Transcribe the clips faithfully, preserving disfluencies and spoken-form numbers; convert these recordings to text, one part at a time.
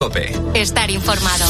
COPE. Estar informado.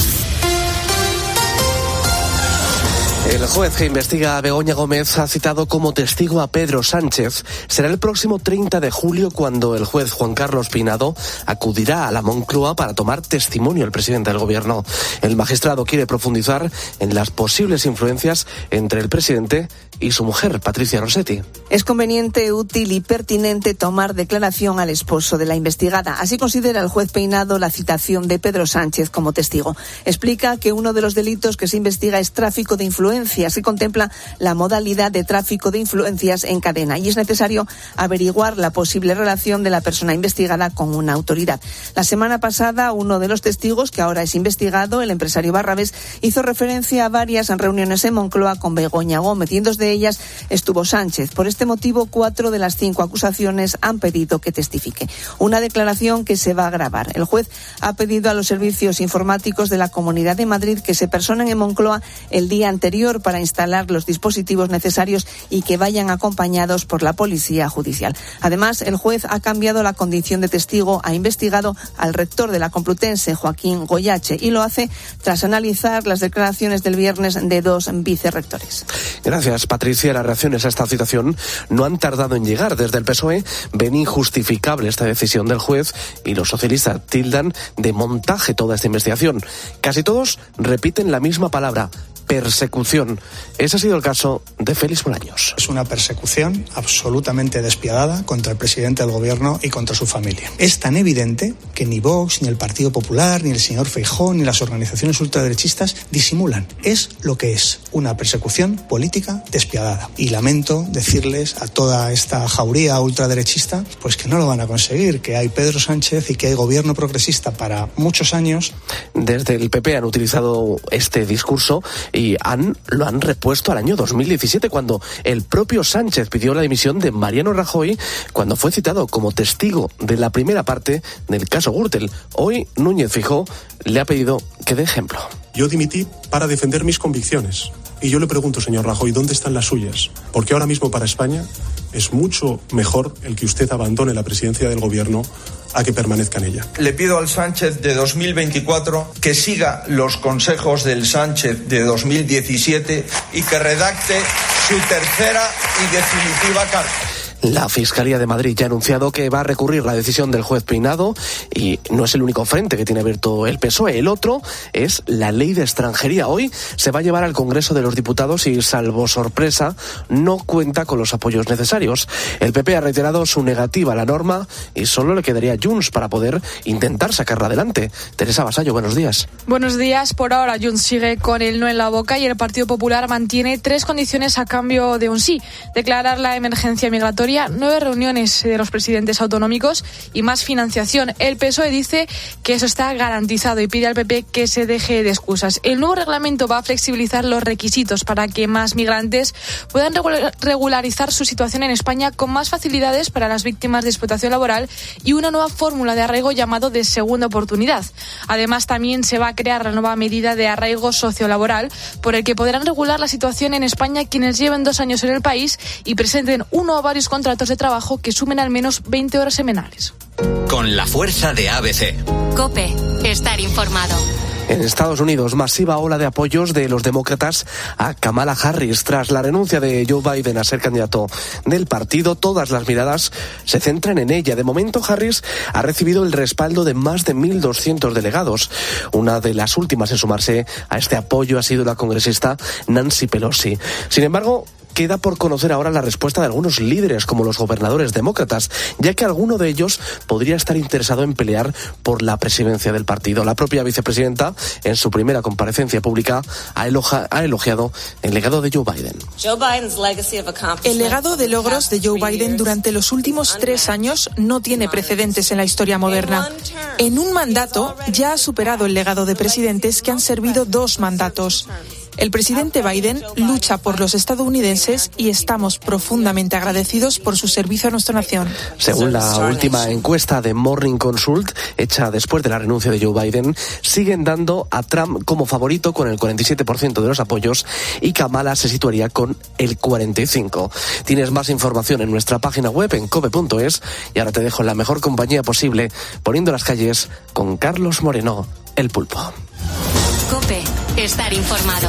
El juez que investiga a Begoña Gómez ha citado como testigo a Pedro Sánchez. Será el próximo treinta de julio cuando el juez Juan Carlos Peinado acudirá a la Moncloa para tomar testimonio al presidente del gobierno. El magistrado quiere profundizar en las posibles influencias entre el presidente y su mujer, Patricia Rossetti. Es conveniente, útil y pertinente tomar declaración al esposo de la investigada. Así considera el juez Peinado la citación de Pedro Sánchez como testigo. Explica que uno de los delitos que se investiga es tráfico de influencias y contempla la modalidad de tráfico de influencias en cadena y es necesario averiguar la posible relación de la persona investigada con una autoridad. La semana pasada, uno de los testigos, que ahora es investigado, el empresario Barrabés, hizo referencia a varias reuniones en Moncloa con Begoña Gómez y en dos de ellas estuvo Sánchez. Por este motivo, cuatro de las cinco acusaciones han pedido que testifique. Una declaración que se va a grabar. El juez ha pedido a los servicios informáticos de la Comunidad de Madrid que se personen en Moncloa el día anterior para instalar los dispositivos necesarios y que vayan acompañados por la Policía Judicial. Además, el juez ha cambiado la condición de testigo, ha investigado al rector de la Complutense, Joaquín Goyache, y lo hace tras analizar las declaraciones del viernes de dos vicerrectores. Gracias, Patricia. Las reacciones a esta citación no han tardado en llegar. Desde el P S O E ven injustificable esta decisión del juez y los socialistas tildan de montaje toda esta investigación. Casi todos repiten la misma palabra: persecución. Ese ha sido el caso de Félix Bolaños. Es una persecución absolutamente despiadada contra el presidente del gobierno y contra su familia. Es tan evidente que ni Vox, ni el Partido Popular, ni el señor Feijóo, ni las organizaciones ultraderechistas disimulan. Es lo que es, una persecución política despiadada. Y lamento decirles a toda esta jauría ultraderechista pues que no lo van a conseguir, que hay Pedro Sánchez y que hay gobierno progresista para muchos años. Desde el P P han utilizado este discurso y han, lo han repuesto al año dos mil diecisiete, cuando el propio Sánchez pidió la dimisión de Mariano Rajoy cuando fue citado como testigo de la primera parte del caso Gürtel. Hoy Núñez Feijóo le ha pedido que dé ejemplo. Yo dimití para defender mis convicciones. Y yo le pregunto, señor Rajoy, ¿dónde están las suyas? Porque ahora mismo para España es mucho mejor el que usted abandone la presidencia del gobierno a que permanezca en ella. Le pido al Sánchez de dos mil veinticuatro que siga los consejos del Sánchez de dos mil diecisiete y que redacte su tercera y definitiva carta. La Fiscalía de Madrid ya ha anunciado que va a recurrir la decisión del juez Peinado y no es el único frente que tiene abierto el P S O E. El otro es la ley de extranjería. Hoy se va a llevar al Congreso de los Diputados y, salvo sorpresa, no cuenta con los apoyos necesarios. El P P ha reiterado su negativa a la norma y solo le quedaría Junts para poder intentar sacarla adelante. Teresa Vasallo, buenos días. Buenos días. Por ahora Junts sigue con el no en la boca y el Partido Popular mantiene tres condiciones a cambio de un sí: declarar la emergencia migratoria, nueve reuniones de los presidentes autonómicos y más financiación. El P S O E dice que eso está garantizado y pide al P P que se deje de excusas. El nuevo reglamento va a flexibilizar los requisitos para que más migrantes puedan regularizar su situación en España con más facilidades para las víctimas de explotación laboral y una nueva fórmula de arraigo llamado de segunda oportunidad. Además, también se va a crear la nueva medida de arraigo sociolaboral por el que podrán regular la situación en España quienes lleven dos años en el país y presenten uno o varios contratos de trabajo que sumen al menos veinte horas semanales. Con la fuerza de A B C. COPE. Estar informado. En Estados Unidos, masiva ola de apoyos de los demócratas a Kamala Harris. Tras la renuncia de Joe Biden a ser candidato del partido, todas las miradas se centran en ella. De momento, Harris ha recibido el respaldo de más de mil doscientos delegados. Una de las últimas en sumarse a este apoyo ha sido la congresista Nancy Pelosi. Sin embargo, queda por conocer ahora la respuesta de algunos líderes, como los gobernadores demócratas, ya que alguno de ellos podría estar interesado en pelear por la presidencia del partido. La propia vicepresidenta, en su primera comparecencia pública, ha, elogia, ha elogiado el legado de Joe Biden. El legado de logros de Joe Biden durante los últimos tres años no tiene precedentes en la historia moderna. En un mandato ya ha superado el legado de presidentes que han servido dos mandatos. El presidente Biden lucha por los estadounidenses y estamos profundamente agradecidos por su servicio a nuestra nación. Según la última encuesta de Morning Consult, hecha después de la renuncia de Joe Biden, siguen dando a Trump como favorito con el cuarenta y siete por ciento de los apoyos y Kamala se situaría con el cuarenta y cinco por ciento. Tienes más información en nuestra página web en cope punto es y ahora te dejo en la mejor compañía posible, poniendo las calles con Carlos Moreno. El Pulpo. COPE. Estar informado.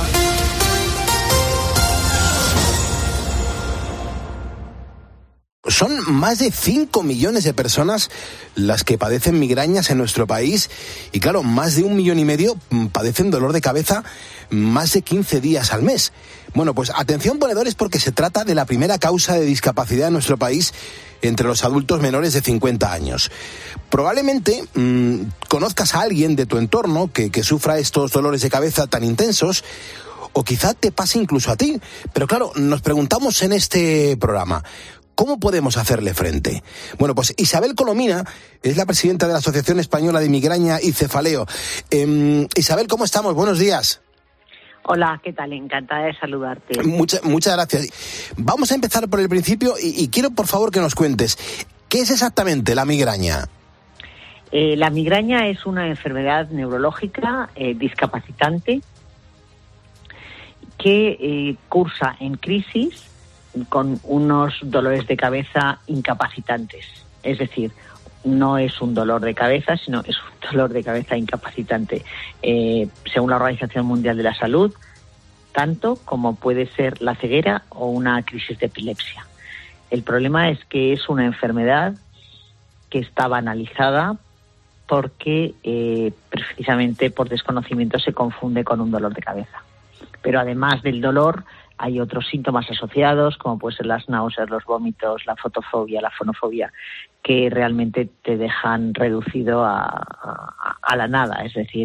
Son más de cinco millones de personas las que padecen migrañas en nuestro país y claro, más de un millón y medio padecen dolor de cabeza más de quince días al mes. Bueno, pues atención ponedores porque se trata de la primera causa de discapacidad en nuestro país entre los adultos menores de cincuenta años. Probablemente mmm, conozcas a alguien de tu entorno que, que sufra estos dolores de cabeza tan intensos o quizá te pase incluso a ti. Pero claro, nos preguntamos en este programa, ¿cómo podemos hacerle frente? Bueno, pues Isabel Colomina es la presidenta de la Asociación Española de Migraña y Cefaleo. Eh, Isabel, ¿cómo estamos? Buenos días. Hola, ¿qué tal? Encantada de saludarte. Mucha, muchas gracias. Vamos a empezar por el principio y, y quiero, por favor, que nos cuentes, ¿qué es exactamente la migraña? Eh, la migraña es una enfermedad neurológica eh, discapacitante que eh, cursa en crisis con unos dolores de cabeza incapacitantes. Es decir, no es un dolor de cabeza, sino es un dolor de cabeza incapacitante. Eh, según la Organización Mundial de la Salud, tanto como puede ser la ceguera o una crisis de epilepsia. El problema es que es una enfermedad que está banalizada porque eh, precisamente por desconocimiento se confunde con un dolor de cabeza. Pero además del dolor, hay otros síntomas asociados, como pueden ser las náuseas, los vómitos, la fotofobia, la fonofobia, que realmente te dejan reducido a, a, a la nada, es decir,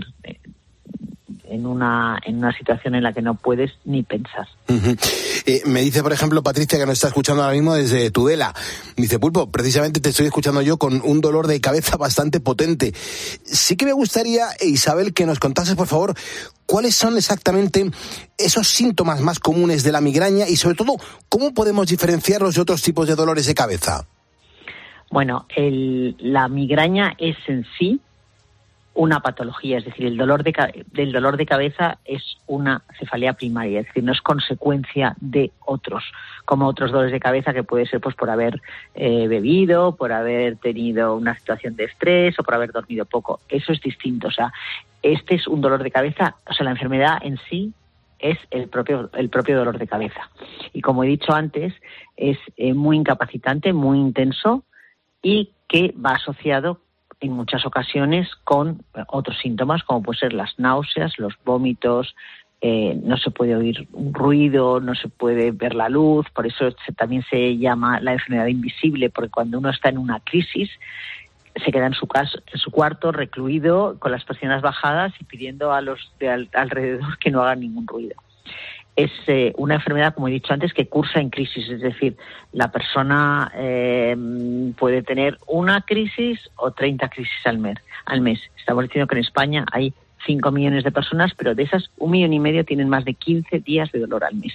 en una en una situación en la que no puedes ni pensar. Uh-huh. Eh, me dice, por ejemplo, Patricia, que nos está escuchando ahora mismo desde Tudela. Dice, Pulpo, precisamente te estoy escuchando yo con un dolor de cabeza bastante potente. Sí que me gustaría, Isabel, que nos contases, por favor, cuáles son exactamente esos síntomas más comunes de la migraña y, sobre todo, cómo podemos diferenciarlos de otros tipos de dolores de cabeza. Bueno, el, la migraña es en sí una patología, es decir, el dolor de del dolor de cabeza es una cefalea primaria, es decir, no es consecuencia de otros, como otros dolores de cabeza que puede ser pues por haber eh, bebido, por haber tenido una situación de estrés o por haber dormido poco. Eso es distinto, o sea, este es un dolor de cabeza, o sea, la enfermedad en sí es el propio el propio dolor de cabeza. Y como he dicho antes, es eh, muy incapacitante, muy intenso y que va asociado en muchas ocasiones con otros síntomas, como pueden ser las náuseas, los vómitos, eh, no se puede oír un ruido, no se puede ver la luz, por eso se, también se llama la enfermedad invisible, porque cuando uno está en una crisis se queda en su casa, en su cuarto recluido con las persianas bajadas y pidiendo a los de al, alrededor que no hagan ningún ruido. Es eh, una enfermedad, como he dicho antes, que cursa en crisis, es decir, la persona eh, puede tener una crisis o treinta crisis al mes. Al mes. Estamos diciendo que en España hay cinco millones de personas, pero de esas un millón y medio tienen más de quince días de dolor al mes.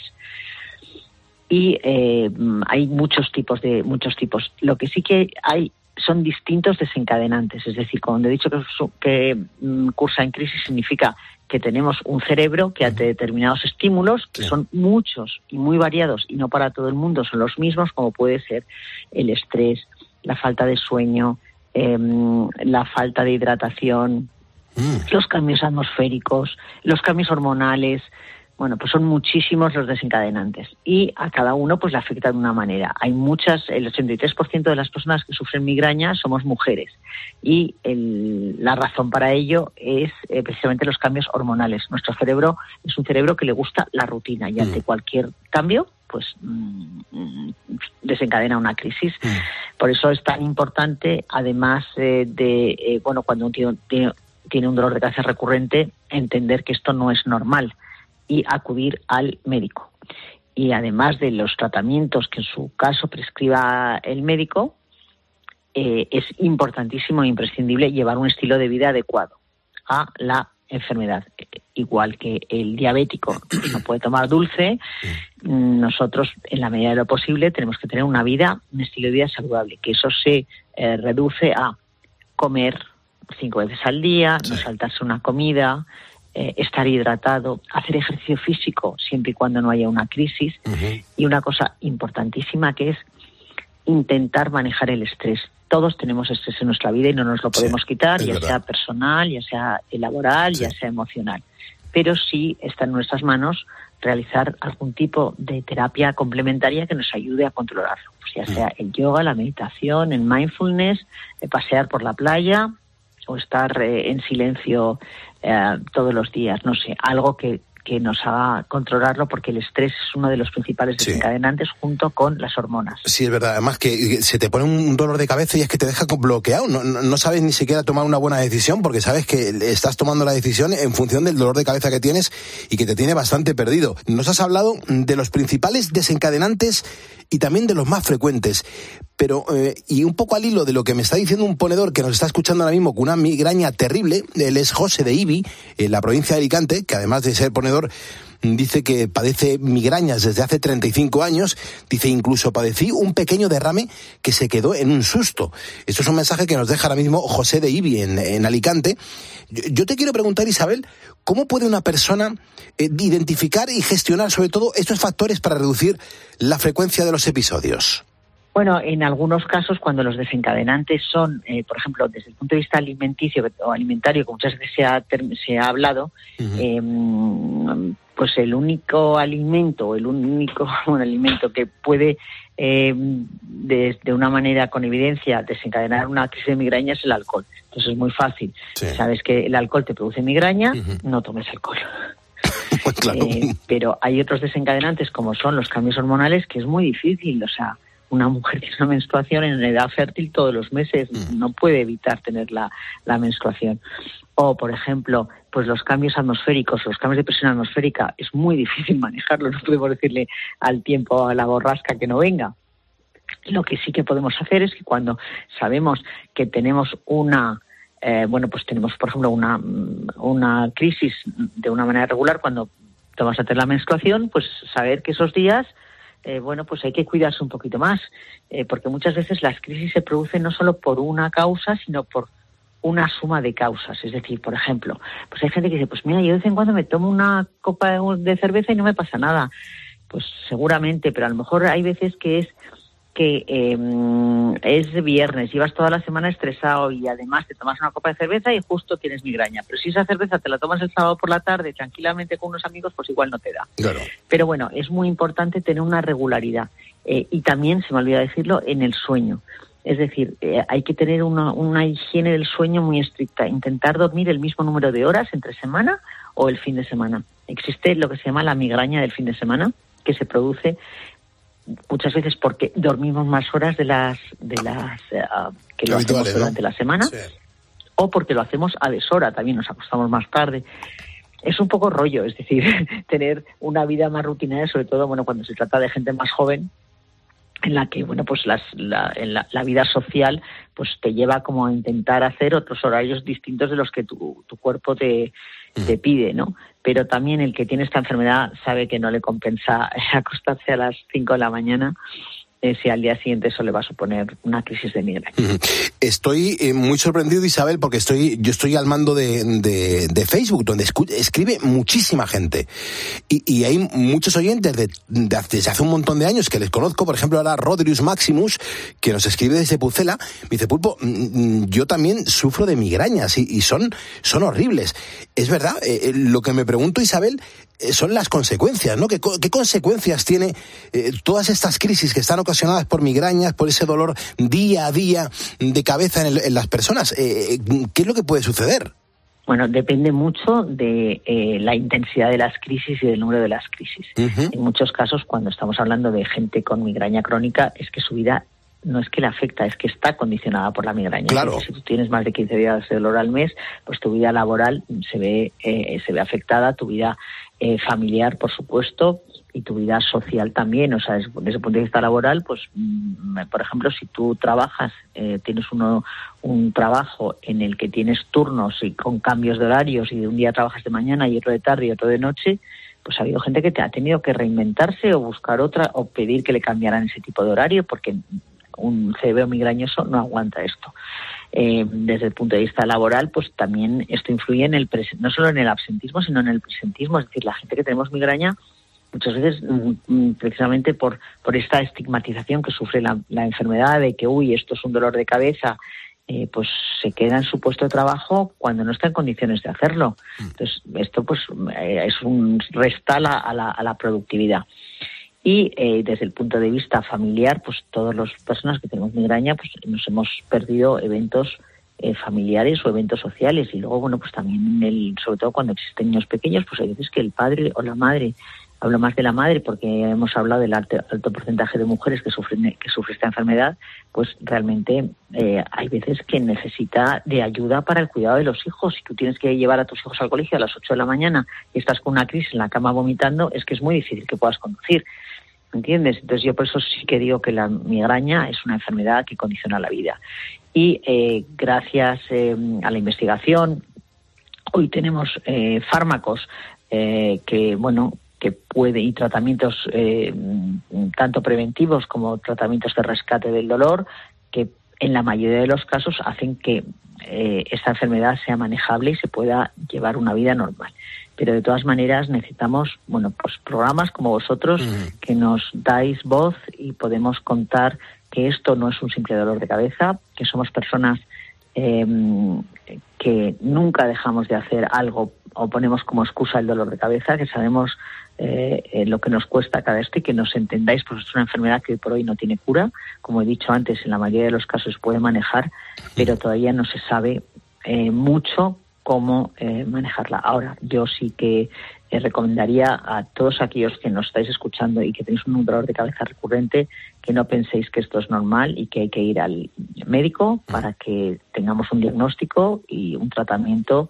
Y eh, hay muchos tipos de muchos tipos. Lo que sí que hay son distintos desencadenantes, es decir, cuando he dicho que, que um, cursa en crisis significa que tenemos un cerebro que ante determinados estímulos, que son muchos y muy variados y no para todo el mundo son los mismos, como puede ser el estrés, la falta de sueño, eh, la falta de hidratación, mm. los cambios atmosféricos, los cambios hormonales. Bueno, pues son muchísimos los desencadenantes y a cada uno pues le afecta de una manera. Hay muchas, el ochenta y tres por ciento de las personas que sufren migraña somos mujeres y el, la razón para ello es eh, precisamente los cambios hormonales. Nuestro cerebro es un cerebro que le gusta la rutina y ante cualquier cambio pues mmm, desencadena una crisis. Por eso es tan importante, además eh, de, eh, bueno, cuando uno tiene, tiene, tiene un dolor de cabeza recurrente, entender que esto no es normal y acudir al médico. Y además de los tratamientos que en su caso prescriba el médico, eh, es importantísimo e imprescindible llevar un estilo de vida adecuado a la enfermedad. Igual que el diabético no puede tomar dulce, nosotros en la medida de lo posible tenemos que tener una vida, un estilo de vida saludable, que eso se eh, reduce a comer cinco veces al día, sí. no saltarse una comida, Eh, estar hidratado, hacer ejercicio físico siempre y cuando no haya una crisis uh-huh. y una cosa importantísima que es intentar manejar el estrés. todos tenemos estrés en nuestra vida y no nos lo podemos sí, quitar, ya verdad. sea personal, ya sea laboral, sí. ya sea emocional. Pero sí está en nuestras manos realizar algún tipo de terapia complementaria que nos ayude a controlarlo. Pues ya sea el yoga, la meditación, el mindfulness, el pasear por la playa o estar eh, en silencio eh, todos los días, no sé, algo que que nos haga controlarlo, porque el estrés es uno de los principales desencadenantes sí. junto con las hormonas. Sí, es verdad. Además que se te pone un dolor de cabeza y es que te deja bloqueado. No, no, no sabes ni siquiera tomar una buena decisión, porque sabes que estás tomando la decisión en función del dolor de cabeza que tienes y que te tiene bastante perdido. Nos has hablado de los principales desencadenantes y también de los más frecuentes. Pero, eh, y un poco al hilo de lo que me está diciendo un ponedor que nos está escuchando ahora mismo con una migraña terrible, él es José de Ibi, en la provincia de Alicante, que además de ser ponedor, dice que padece migrañas desde hace treinta y cinco años, dice incluso padecí un pequeño derrame que se quedó en un susto. Esto es un mensaje que nos deja ahora mismo José de Ibi en, en Alicante. Yo, yo te quiero preguntar, Isabel, ¿cómo puede una persona eh, identificar y gestionar sobre todo estos factores para reducir la frecuencia de los episodios? Bueno, en algunos casos, cuando los desencadenantes son, eh, por ejemplo, desde el punto de vista alimenticio o alimentario, como muchas veces se ha, se ha hablado, uh-huh. eh, pues el único alimento, el único un alimento que puede, eh, de, de una manera con evidencia, desencadenar una crisis de migraña es el alcohol. Entonces es muy fácil. Sí. Sabes que el alcohol te produce migraña, uh-huh. no tomes alcohol. Claro. Eh, pero hay otros desencadenantes, como son los cambios hormonales, que es muy difícil, o sea, una mujer tiene una menstruación en edad fértil todos los meses, mm. no puede evitar tener la, la menstruación. O, por ejemplo, pues los cambios atmosféricos, los cambios de presión atmosférica, es muy difícil manejarlo, no podemos decirle al tiempo, a la borrasca que no venga. Lo que sí que podemos hacer es que cuando sabemos que tenemos una, eh, bueno, pues tenemos, por ejemplo, una, una crisis de una manera regular, cuando vamos a tener la menstruación, pues saber que esos días Eh, bueno, pues hay que cuidarse un poquito más, eh, porque muchas veces las crisis se producen no solo por una causa, sino por una suma de causas. Es decir, por ejemplo, pues hay gente que dice, pues mira, yo de vez en cuando me tomo una copa de cerveza y no me pasa nada. Pues seguramente, pero a lo mejor hay veces que es que eh, es viernes, llevas toda la semana estresado y además te tomas una copa de cerveza y justo tienes migraña. Pero si esa cerveza te la tomas el sábado por la tarde tranquilamente con unos amigos, pues igual no te da. Claro. Pero bueno, es muy importante tener una regularidad. Eh, y también, se me olvidó decirlo, en el sueño. Es decir, eh, hay que tener una, una higiene del sueño muy estricta. Intentar dormir el mismo número de horas entre semana o el fin de semana. Existe lo que se llama la migraña del fin de semana, que se produce muchas veces porque dormimos más horas de las de las uh, que lo hacemos vale, durante ¿no? la semana, sí. o porque lo hacemos a deshora, también nos acostamos más tarde. Es un poco rollo, es decir, tener una vida más rutinaria, sobre todo bueno cuando se trata de gente más joven, en la que bueno pues las, la, en la, la vida social pues te lleva como a intentar hacer otros horarios distintos de los que tu, tu cuerpo te, te pide, ¿no? Pero también el que tiene esta enfermedad sabe que no le compensa acostarse a las cinco de la mañana eh, si al día siguiente eso le va a suponer una crisis de migraña. Estoy eh, muy sorprendido, Isabel, porque estoy yo estoy al mando de, de, de Facebook, donde escu- escribe muchísima gente. Y, y hay muchos oyentes de, de, desde hace un montón de años que les conozco. Por ejemplo, ahora Rodrius Maximus, que nos escribe desde Pucela, me dice, Pulpo, yo también sufro de migrañas y, y son, son horribles. Es verdad, eh, lo que me pregunto, Isabel, eh, son las consecuencias, ¿no? ¿Qué, qué consecuencias tiene eh, todas estas crisis que están ocasionadas por migrañas, por ese dolor día a día de cabeza en, el, en las personas? Eh, ¿Qué es lo que puede suceder? Bueno, depende mucho de eh, la intensidad de las crisis y del número de las crisis. Uh-huh. En muchos casos, cuando estamos hablando de gente con migraña crónica, es que su vida no es que le afecta, es que está condicionada por la migraña. Claro. Si tú tienes más de quince días de dolor al mes, pues tu vida laboral se ve eh, se ve afectada, tu vida eh, familiar, por supuesto, y tu vida social también. O sea, desde el punto de vista laboral, pues, por ejemplo, si tú trabajas, eh, tienes uno un trabajo en el que tienes turnos y con cambios de horarios y de un día trabajas de mañana y otro de tarde y otro de noche, pues ha habido gente que te ha tenido que reinventarse o buscar otra o pedir que le cambiaran ese tipo de horario porque un cerebro migrañoso no aguanta esto. Eh, desde el punto de vista laboral, pues también esto influye en el presen- no solo en el absentismo, sino en el presentismo. Es decir, la gente que tenemos migraña muchas veces mm, precisamente por, por esta estigmatización que sufre la, la enfermedad, de que, uy, esto es un dolor de cabeza, eh, pues se queda en su puesto de trabajo cuando no está en condiciones de hacerlo. Entonces, esto pues eh, es un restala a la, a la productividad. Y eh, desde el punto de vista familiar, pues todas las personas que tenemos migraña, pues nos hemos perdido eventos eh, familiares o eventos sociales. Y luego, bueno, pues también, el, sobre todo cuando existen niños pequeños, pues hay veces que el padre o la madre, hablo más de la madre porque hemos hablado del alto, alto porcentaje de mujeres que sufren que sufren esta enfermedad, pues realmente eh, hay veces que necesita de ayuda para el cuidado de los hijos. Si tú tienes que llevar a tus hijos al colegio a las ocho de la mañana y estás con una crisis en la cama vomitando, es que es muy difícil que puedas conducir. ¿Entiendes? Entonces yo por eso sí que digo que la migraña es una enfermedad que condiciona la vida. Y eh, gracias eh, a la investigación, hoy tenemos eh, fármacos eh, que, bueno, que puede, y tratamientos eh, tanto preventivos como tratamientos de rescate del dolor, que en la mayoría de los casos hacen que eh, esta enfermedad sea manejable y se pueda llevar una vida normal. Pero de todas maneras necesitamos, bueno, pues programas como vosotros uh-huh. que nos dais voz y podemos contar que esto no es un simple dolor de cabeza, que somos personas eh, que nunca dejamos de hacer algo o ponemos como excusa el dolor de cabeza, que sabemos eh, eh, lo que nos cuesta cada esto y que nos entendáis, pues es una enfermedad que hoy por hoy no tiene cura. Como he dicho antes, en la mayoría de los casos se puede manejar, pero todavía no se sabe eh, mucho cómo eh, manejarla. Ahora, yo sí que eh, recomendaría a todos aquellos que nos estáis escuchando y que tenéis un dolor de cabeza recurrente, que no penséis que esto es normal y que hay que ir al médico para que tengamos un diagnóstico y un tratamiento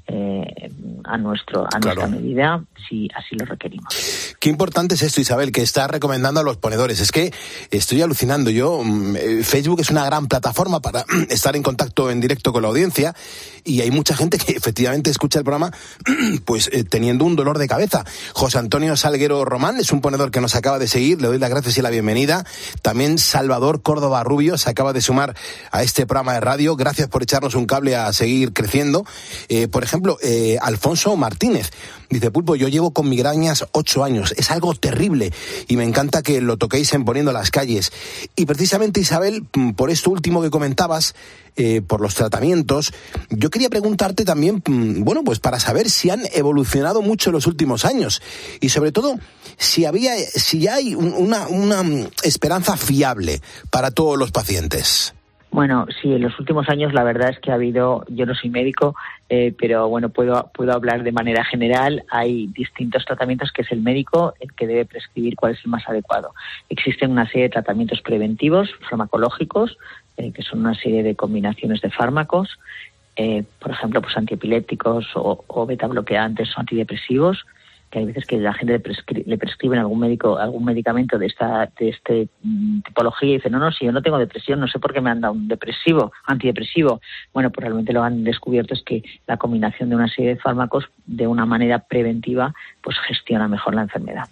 Eh, a nuestro a claro. nuestra medida, si así lo requerimos. Qué importante es esto, Isabel, que está recomendando a los ponedores. Es que estoy alucinando. Yo, Facebook es una gran plataforma para estar en contacto en directo con la audiencia y hay mucha gente que efectivamente escucha el programa pues eh, teniendo un dolor de cabeza. José Antonio Salguero Román es un ponedor que nos acaba de seguir, le doy las gracias y la bienvenida. También Salvador Córdoba Rubio se acaba de sumar a este programa de radio. Gracias por echarnos un cable a seguir creciendo. Eh, por ejemplo, Por ejemplo, eh, Alfonso Martínez dice: Pulpo, yo llevo con migrañas ocho años, es algo terrible y me encanta que lo toquéis en Poniendo las Calles. Y precisamente, Isabel, por esto último que comentabas, eh, por los tratamientos, yo quería preguntarte también, bueno, pues para saber si han evolucionado mucho en los últimos años y sobre todo si había, si hay una, una esperanza fiable para todos los pacientes. Bueno, sí, en los últimos años la verdad es que ha habido, yo no soy médico, eh, pero bueno, puedo puedo hablar de manera general. Hay distintos tratamientos que es el médico el que debe prescribir cuál es el más adecuado. Existen una serie de tratamientos preventivos, farmacológicos, eh, que son una serie de combinaciones de fármacos, eh, por ejemplo, pues antiepilépticos o, o beta bloqueantes o antidepresivos, que hay veces que la gente le, prescri- le prescriben algún médico algún medicamento de esta de este mm, tipología y dice, no, no, si yo no tengo depresión, no sé por qué me han dado un depresivo, antidepresivo. Bueno, pues realmente lo han descubierto es que la combinación de una serie de fármacos de una manera preventiva pues gestiona mejor la enfermedad.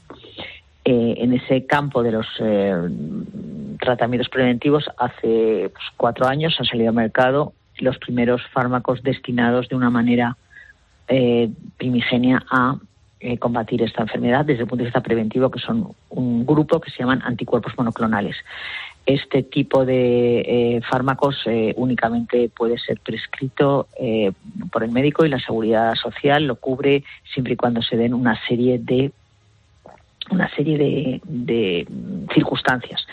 Eh, en ese campo de los eh, tratamientos preventivos, hace pues, cuatro años han salido al mercado los primeros fármacos destinados de una manera eh, primigenia a Eh, combatir esta enfermedad desde el punto de vista preventivo, que son un grupo que se llaman anticuerpos monoclonales. Este tipo de eh, fármacos eh, únicamente puede ser prescrito eh, por el médico y la Seguridad Social lo cubre siempre y cuando se den una serie de una serie de, de circunstancias.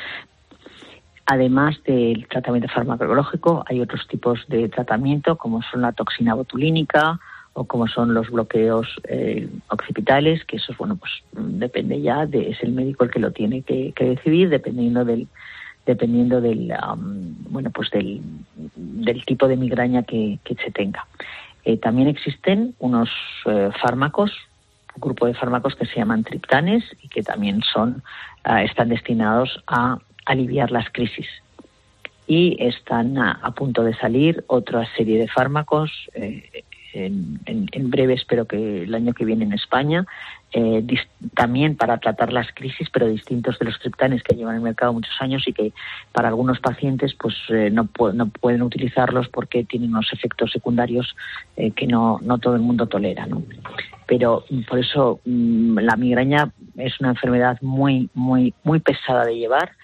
Además del tratamiento farmacológico, hay otros tipos de tratamiento como son la toxina botulínica o como son los bloqueos eh, occipitales, que eso, bueno, pues depende ya, de, es el médico el que lo tiene que, que decidir, dependiendo del dependiendo del um, bueno pues del, del tipo de migraña que, que se tenga. Eh, también existen unos eh, fármacos, un grupo de fármacos que se llaman triptanes y que también son uh, están destinados a aliviar las crisis. Y están a, a punto de salir otra serie de fármacos, eh, En, en, en breve, espero que el año que viene en España, eh, dis, también para tratar las crisis, pero distintos de los triptanes que llevan en el mercado muchos años y que para algunos pacientes pues eh, no, pu- no pueden utilizarlos porque tienen unos efectos secundarios eh, que no, no todo el mundo tolera, ¿no? Pero por eso mmm, la migraña es una enfermedad muy, muy, muy pesada de llevar,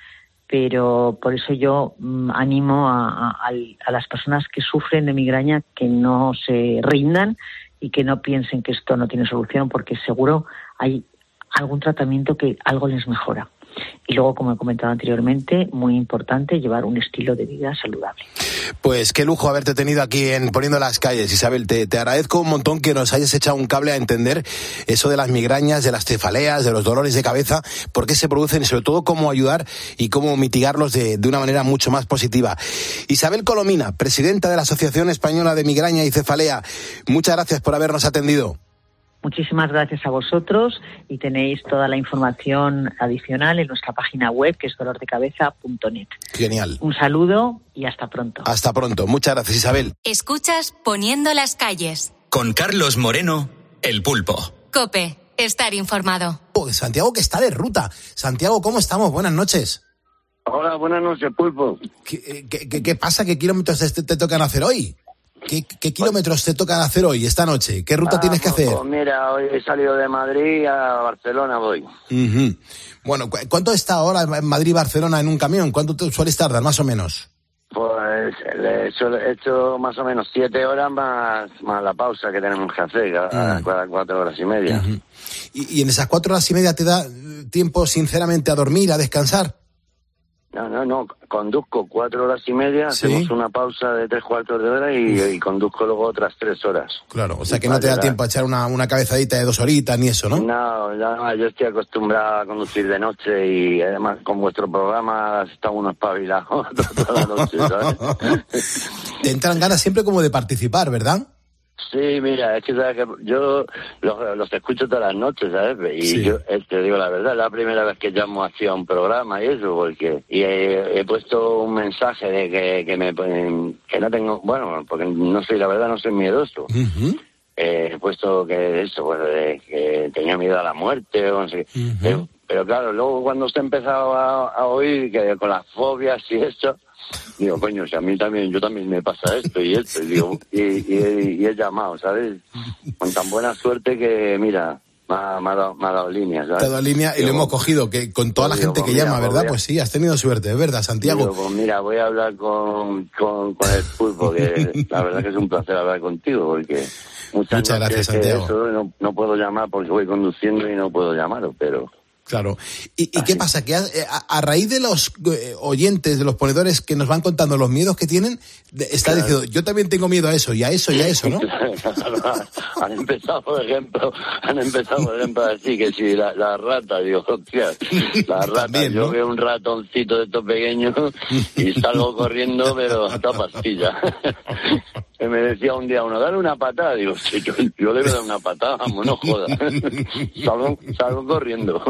pero por eso yo mmm, animo a, a, a las personas que sufren de migraña que no se rindan y que no piensen que esto no tiene solución, porque seguro hay algún tratamiento que algo les mejora. Y luego, como he comentado anteriormente, muy importante llevar un estilo de vida saludable. Pues qué lujo haberte tenido aquí en Poniendo las Calles, Isabel. Te, te agradezco un montón que nos hayas echado un cable a entender eso de las migrañas, de las cefaleas, de los dolores de cabeza, por qué se producen y sobre todo cómo ayudar y cómo mitigarlos de, de una manera mucho más positiva. Isabel Colomina, presidenta de la Asociación Española de Migraña y Cefalea, muchas gracias por habernos atendido. Muchísimas gracias a vosotros y tenéis toda la información adicional en nuestra página web, que es dolor de cabeza punto net. Genial. Un saludo y hasta pronto. Hasta pronto. Muchas gracias, Isabel. Escuchas Poniendo las Calles. Con Carlos Moreno, El Pulpo. COPE. Estar informado. Oh, Santiago, que está de ruta. Santiago, ¿cómo estamos? Buenas noches. Hola, buenas noches, Pulpo. ¿Qué, qué, qué, qué pasa? ¿Qué kilómetros te, te tocan hacer hoy? ¿Qué, ¿Qué kilómetros te tocan hacer hoy, esta noche? ¿Qué ruta ah, tienes que hacer? Pues mira, hoy he salido de Madrid a Barcelona voy. Uh-huh. Bueno, ¿cu- ¿cuánto está ahora en Madrid-Barcelona en un camión? ¿Cuánto te sueles tardar, más o menos? Pues he hecho, he hecho más o menos siete horas más, más la pausa que tenemos que hacer, cada, uh-huh. cada cuatro horas y media. Uh-huh. ¿Y, y en esas cuatro horas y media te da tiempo, sinceramente, a dormir, a descansar? No, no, no, conduzco cuatro horas y media, ¿sí? Hacemos una pausa de tres cuartos de hora y, y conduzco luego otras tres horas. Claro, o sea que no te da tiempo a echar una, una cabezadita de dos horitas ni eso, ¿no? No, ya, yo estoy acostumbrado a conducir de noche y además con vuestro programa está uno espabilado toda la noche, ¿sabes? Te entran ganas siempre como de participar, ¿verdad? Sí, mira, es que, ¿sabes? que yo los, los escucho todas las noches, ¿sabes? Y sí. yo eh, te digo la verdad, es la primera vez que llamo así a un programa y eso, porque y he, he puesto un mensaje de que, que me que no tengo, bueno, porque no soy, la verdad, no soy miedoso. Uh-huh. Eh, he puesto que eso, bueno, de, que tenía miedo a la muerte o no sé. Uh-huh. Pero, pero claro, luego cuando se ha empezado a, a oír que con las fobias y eso, digo, coño, si a mí también, yo también me pasa esto y esto, y digo, y, y, y he llamado, ¿sabes? Con tan buena suerte que, mira, me ha, me ha, dado, me ha dado línea, ¿sabes? Te ha dado línea y digo, lo hemos cogido, que con toda la digo, gente que mira, llama, ¿verdad? Pues, pues sí, has tenido suerte, es verdad, Santiago. Digo, pues mira, voy a hablar con, con, con el Pulpo, que la verdad que es un placer hablar contigo, porque muchas, muchas gracias, Santiago. Eso no, no puedo llamar porque voy conduciendo y no puedo llamaros, pero... Claro. ¿Y, y qué pasa? Que a, a raíz de los eh, oyentes, de los ponedores que nos van contando los miedos que tienen, está claro. diciendo, yo también tengo miedo a eso, y a eso, y a eso, ¿no? han empezado, por ejemplo, han empezado, por ejemplo, a decir que si la, la rata, digo, hostia, la rata, también, ¿no? Yo veo un ratoncito de estos pequeños y salgo corriendo, pero a toda pastilla. Que me decía un día uno, dale una patada, digo, sí, yo, yo le voy a dar una patada, vamos, no jodas. salgo, salgo corriendo.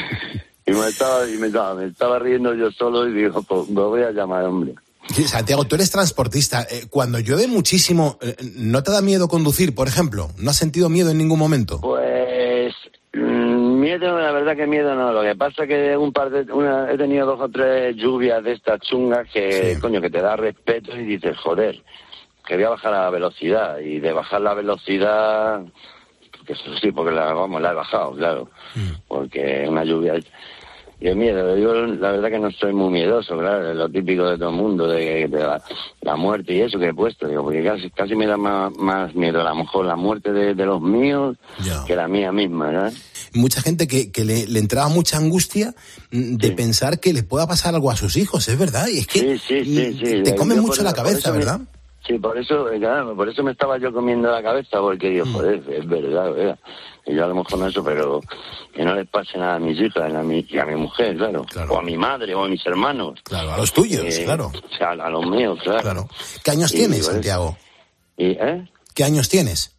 Y me estaba, y me estaba, me estaba riendo yo solo y digo, pues me voy a llamar, hombre. Sí, Santiago, tú eres transportista. Eh, cuando llueve muchísimo, eh, ¿no te da miedo conducir, por ejemplo? ¿No has sentido miedo en ningún momento? Pues mmm, miedo, la verdad que miedo no. Lo que pasa es que un par de, una, he tenido dos o tres lluvias de estas chungas que, sí. coño, que te da respeto y dices, joder, que voy a bajar la velocidad. Y de bajar la velocidad... Que eso sí, porque la, vamos, la he bajado, claro, mm. porque una lluvia... Y el miedo, yo la verdad que no soy muy miedoso, claro, es lo típico de todo el mundo, de, de la, la muerte y eso que he puesto, digo, porque casi, casi me da más, más miedo a lo mejor la muerte de, de los míos yeah. que la mía misma, ¿no? Mucha gente que, que le, le entraba mucha angustia de sí. pensar que le pueda pasar algo a sus hijos, es verdad, y es que sí, sí, sí, sí. te come mucho la cabeza, ¿verdad? Me... Sí, por eso, claro, por eso me estaba yo comiendo la cabeza, porque digo, joder, es verdad, ¿verdad? Y yo a lo mejor no eso, pero que no les pase nada a mis hijas, a mi, a mi mujer, claro. claro. O a mi madre, o a mis hermanos. Claro, a los tuyos, eh, claro. O sea, a los míos, claro. claro. ¿Qué años y, tienes, Santiago? ¿Y, eh? ¿Qué años tienes?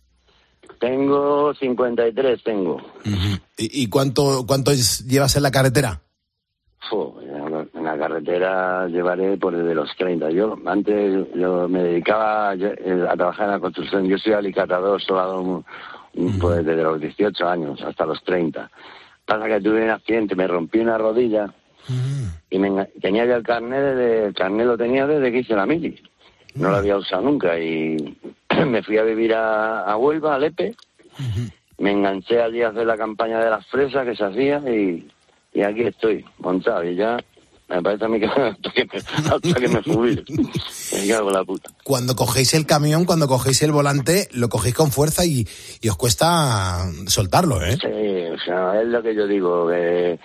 Tengo cincuenta y tres, tengo. Uh-huh. ¿Y, y cuánto, cuánto es, llevas en la carretera? Fu, en la carretera llevaré por desde los treinta. Yo antes yo me dedicaba a, a trabajar en la construcción. Yo soy alicatador, soldador, uh-huh. pues desde los dieciocho años hasta los treinta. Pasa que tuve un accidente, me rompí una rodilla uh-huh. y me, tenía ya el carnet, desde, el carnet lo tenía desde que hice la mili. No uh-huh. lo había usado nunca y me fui a vivir a, a Huelva, a Lepe. Uh-huh. me enganché al día de hacer la campaña de las fresas que se hacía y, y aquí estoy, montado, y ya me parece a mí que hasta que me, hasta que me jubile. Me cago en la puta. Cuando cogéis el camión, cuando cogéis el volante, lo cogéis con fuerza y, y os cuesta soltarlo, ¿eh? Sí, o sea, es lo que yo digo, que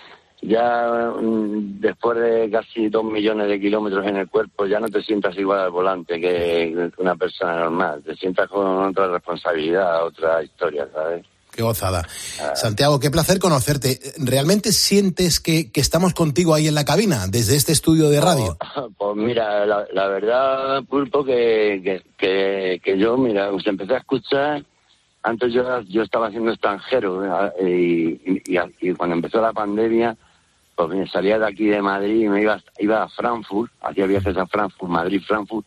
ya después de casi dos millones de kilómetros en el cuerpo, ya no te sientas igual al volante que una persona normal, te sientas con otra responsabilidad, otra historia, ¿sabes? Qué gozada. Ah. Santiago, qué placer conocerte. ¿Realmente sientes que, que estamos contigo ahí en la cabina, desde este estudio de radio? Oh, pues mira, la, la verdad, Pulpo, que, que, que, que yo, mira, pues empecé a escuchar. Antes yo, yo estaba haciendo extranjero, ¿eh? y, y, y cuando empezó la pandemia, pues me salía de aquí de Madrid y me iba, iba a Frankfurt, hacía viajes a Frankfurt, Madrid, Frankfurt,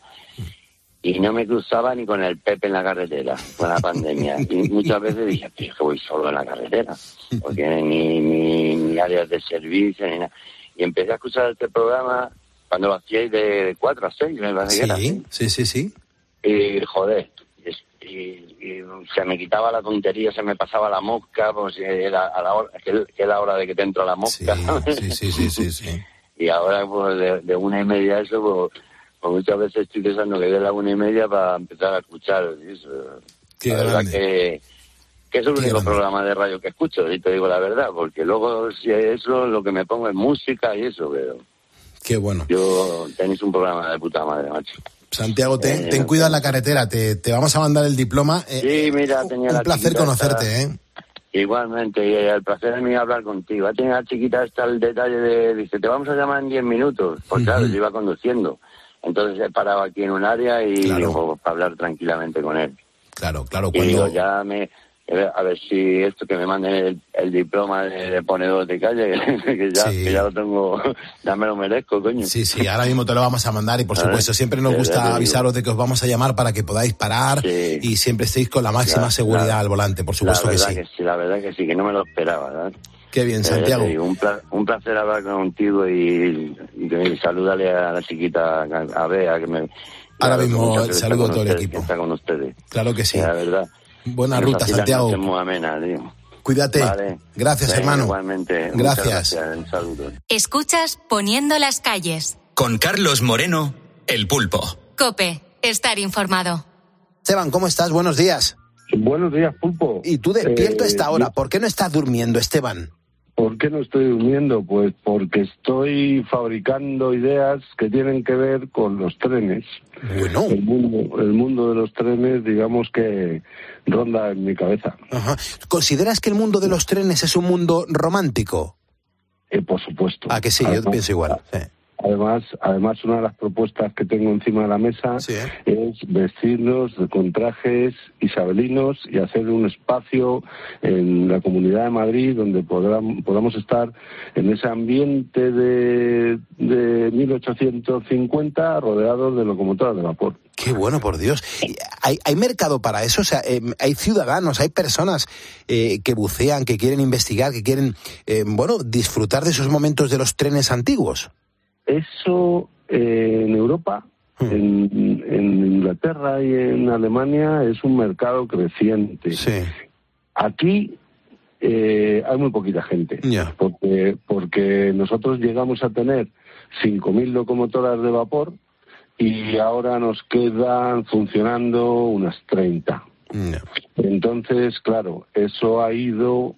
y no me cruzaba ni con el Pepe en la carretera, con la pandemia. Y muchas veces dije, pues es que voy solo en la carretera, porque ni, ni, ni áreas de servicio, ni nada. Y empecé a escuchar este programa cuando lo hacíais de cuatro a seis, me parece que era. Sí, sí, sí, sí. Y joder, y, y se me quitaba la tontería, se me pasaba la mosca, pues era a la hora, que, que es la hora de que te entra la mosca. Sí, sí, sí, sí, sí. Y ahora, pues de, de una y media eso, pues, pues muchas veces estoy pensando que de la una y media para empezar a escuchar. Eso. Qué la grande. verdad que, que es el Qué único grande. programa de radio que escucho, y te digo la verdad, porque luego si eso, lo que me pongo es música y eso, pero Qué bueno. yo tenéis un programa de puta madre, macho. Santiago, ten, Eh, ten cuidado en la carretera, te, te vamos a mandar el diploma. Eh, Sí, mira, tenía un la placer chiquita conocerte, esta- ¿eh? Igualmente, y el placer es mío hablar contigo. Ha tenido la chiquita hasta el detalle de, dice, te vamos a llamar en diez minutos. Pues claro, yo iba conduciendo. Entonces he parado aquí en un área y Claro. digo, para hablar tranquilamente con él. Claro, claro, Y digo, cuando... ya me, a ver si esto que me manden el, el diploma de, de ponedor de calle, que ya, Sí. que ya lo tengo, ya me lo merezco, coño. Sí, sí, ahora mismo te lo vamos a mandar y por ¿Sabes? supuesto siempre nos Ya, ya te gusta digo. avisaros de que os vamos a llamar para que podáis parar Sí. y siempre estéis con la máxima La- seguridad la- al volante, por La supuesto que verdad sí. que sí, la verdad que sí, que no me lo esperaba, ¿verdad? Qué bien, Eh, ya te Santiago. digo, un, pla- un placer hablar contigo y, y, y salúdale a la chiquita, a, a Bea, que me... Ahora que mismo muchas veces saludo está a con todo el ustedes, equipo. que está con ustedes. Claro que sí. La verdad. Buena Nos ruta, hacía la Santiago. noche muy amena, tío. Cuídate. Vale. Gracias, Venga, hermano. Igualmente. Muchas Gracias. gracias. Un saludo. Escuchas Poniendo las calles. Con Carlos Moreno, El Pulpo. Cope, estar informado. Esteban, ¿cómo estás? Buenos días. Buenos días, Pulpo. Y tú despierto a Eh, esta hora. yo- ¿Por qué no estás durmiendo, Esteban? ¿Por qué no estoy durmiendo? Pues porque estoy fabricando ideas que tienen que ver con los trenes. Bueno. El mundo, el mundo de los trenes, digamos que ronda en mi cabeza. Ajá. ¿Consideras que el mundo de los trenes es un mundo romántico? Eh, por supuesto. Ah, que sí, yo Además- pienso igual. Sí. Además, además, una de las propuestas que tengo encima de la mesa Sí, ¿eh? es vestirnos con trajes isabelinos y hacer un espacio en la Comunidad de Madrid donde podamos, podamos estar en ese ambiente de, de mil ochocientos cincuenta rodeados de locomotoras de vapor. Qué bueno, por Dios. ¿Hay, hay mercado para eso? O sea, eh, hay ciudadanos, hay personas eh, que bucean, que quieren investigar, que quieren, eh, bueno, disfrutar de esos momentos de los trenes antiguos. Eso eh, en Europa, en, en Inglaterra y en Alemania es un mercado creciente. Sí. Aquí eh, hay muy poquita gente, Ya. porque porque nosotros llegamos a tener cinco mil locomotoras de vapor y ahora nos quedan funcionando unas treinta. Ya. Entonces, claro, eso ha ido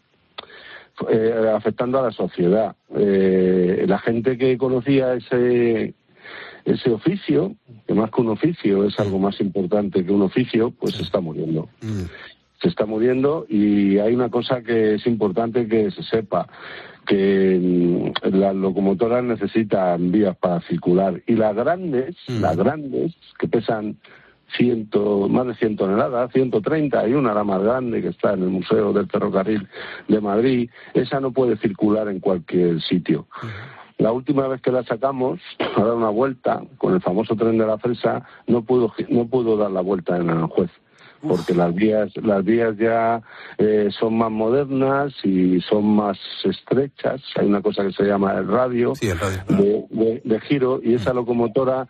eh, afectando a la sociedad. Eh, la gente que conocía ese ese oficio, que más que un oficio es algo más importante que un oficio, pues se está muriendo. Mm. Se está muriendo y hay una cosa que es importante que se sepa, que mm, las locomotoras necesitan vías para circular y las grandes, Mm. las grandes que pesan ciento, más de cien toneladas, ciento treinta, hay una la más grande que está en el Museo del Ferrocarril de Madrid, esa no puede circular en cualquier sitio. La última vez que la sacamos a dar una vuelta con el famoso tren de la Fresa, no pudo no pudo dar la vuelta en Aranjuez, porque las vías las vías ya eh, son más modernas y son más estrechas. Hay una cosa que se llama el radio, Sí, el radio. de, de- de giro, y esa locomotora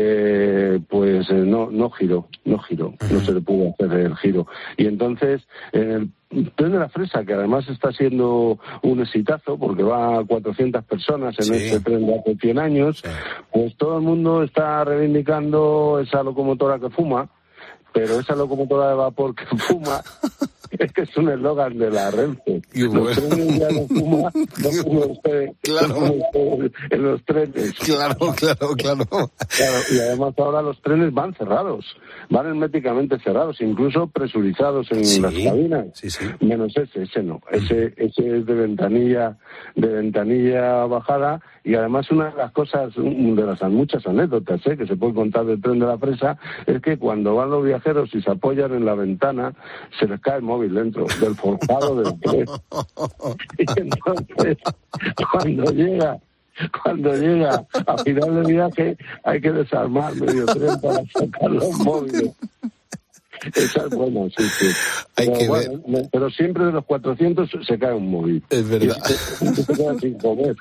eh, pues eh, no no giró, no giró, no se le pudo hacer el giro. Y entonces en el Tren de la Fresa, que además está siendo un exitazo porque va a cuatrocientas personas en sí. este tren de hace cien años, sí. pues todo el mundo está reivindicando esa locomotora que fuma, pero esa locomotora de vapor que fuma es que es un eslogan de la Renfe. Y bueno. Los trenes ya no fuma, no fuma usted, claro. no fuma usted en los trenes. Claro, claro, claro, claro. Y además ahora los trenes van cerrados, van herméticamente cerrados, incluso presurizados en sí, las cabinas. Sí, sí. Menos ese, ese no. Ese, ese es de ventanilla, de ventanilla bajada. Y además una de las cosas, de las muchas anécdotas ¿eh? que se puede contar del tren de la Fresa, es que cuando van los viajeros y se apoyan en la ventana, se les cae el móvil dentro del forjado del tren. Y entonces, cuando llega, cuando llega a final de viaje, hay que desarmar medio tren para sacar los móviles. Esa es buena, sí, sí. Hay pero, que bueno, ver. pero siempre de los cuatrocientos se cae un móvil. Es verdad. Y se, se queda sin comer.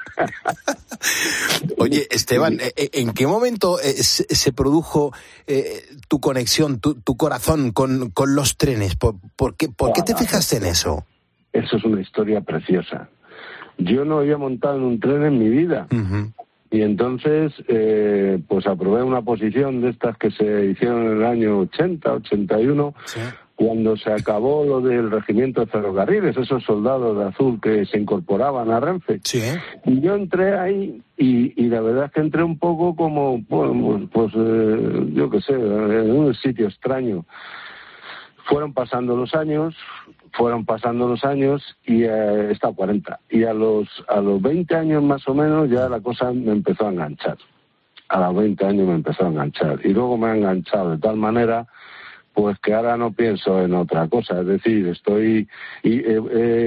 Oye, Esteban, ¿en qué momento se, se produjo eh, tu conexión, tu, tu corazón con, con los trenes? ¿Por, por, qué, por qué te fijaste en eso? Eso es una historia preciosa. Yo no había montado en un tren en mi vida. Uh-huh. Y entonces, eh, pues aprobé una posición de estas que se hicieron en el año ochenta, ochenta y uno, sí. cuando se acabó lo del regimiento de ferrocarriles, esos soldados de azul que se incorporaban a Renfe. Sí. Y yo entré ahí y, y la verdad es que entré un poco como, pues, pues eh, yo qué sé, en un sitio extraño. Fueron pasando los años, fueron pasando los años y eh, está a cuarenta. Y a los a los veinte años más o menos ya la cosa me empezó a enganchar. A los veinte años me empezó a enganchar. Y luego me ha enganchado de tal manera pues que ahora no pienso en otra cosa. Es decir, estoy... Y, eh,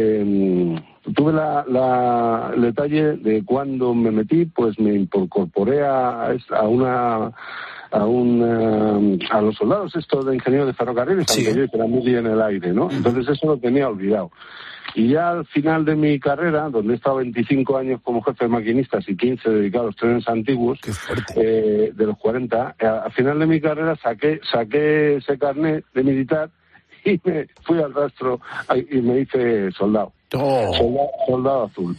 eh, tuve la, la, el detalle de cuando me metí, pues me incorporé a, a una... a un uh, a los soldados estos de ingenieros de ferrocarriles, sí. aunque yo era muy bien en el aire, ¿no? Entonces eso lo tenía olvidado. Y ya al final de mi carrera, donde he estado veinticinco años como jefe de maquinistas y quince dedicados a los trenes antiguos, eh, de los cuarenta, eh, al final de mi carrera saqué saqué ese carnet de militar y me fui al rastro y me hice soldado. Oh. Soldado, soldado azul.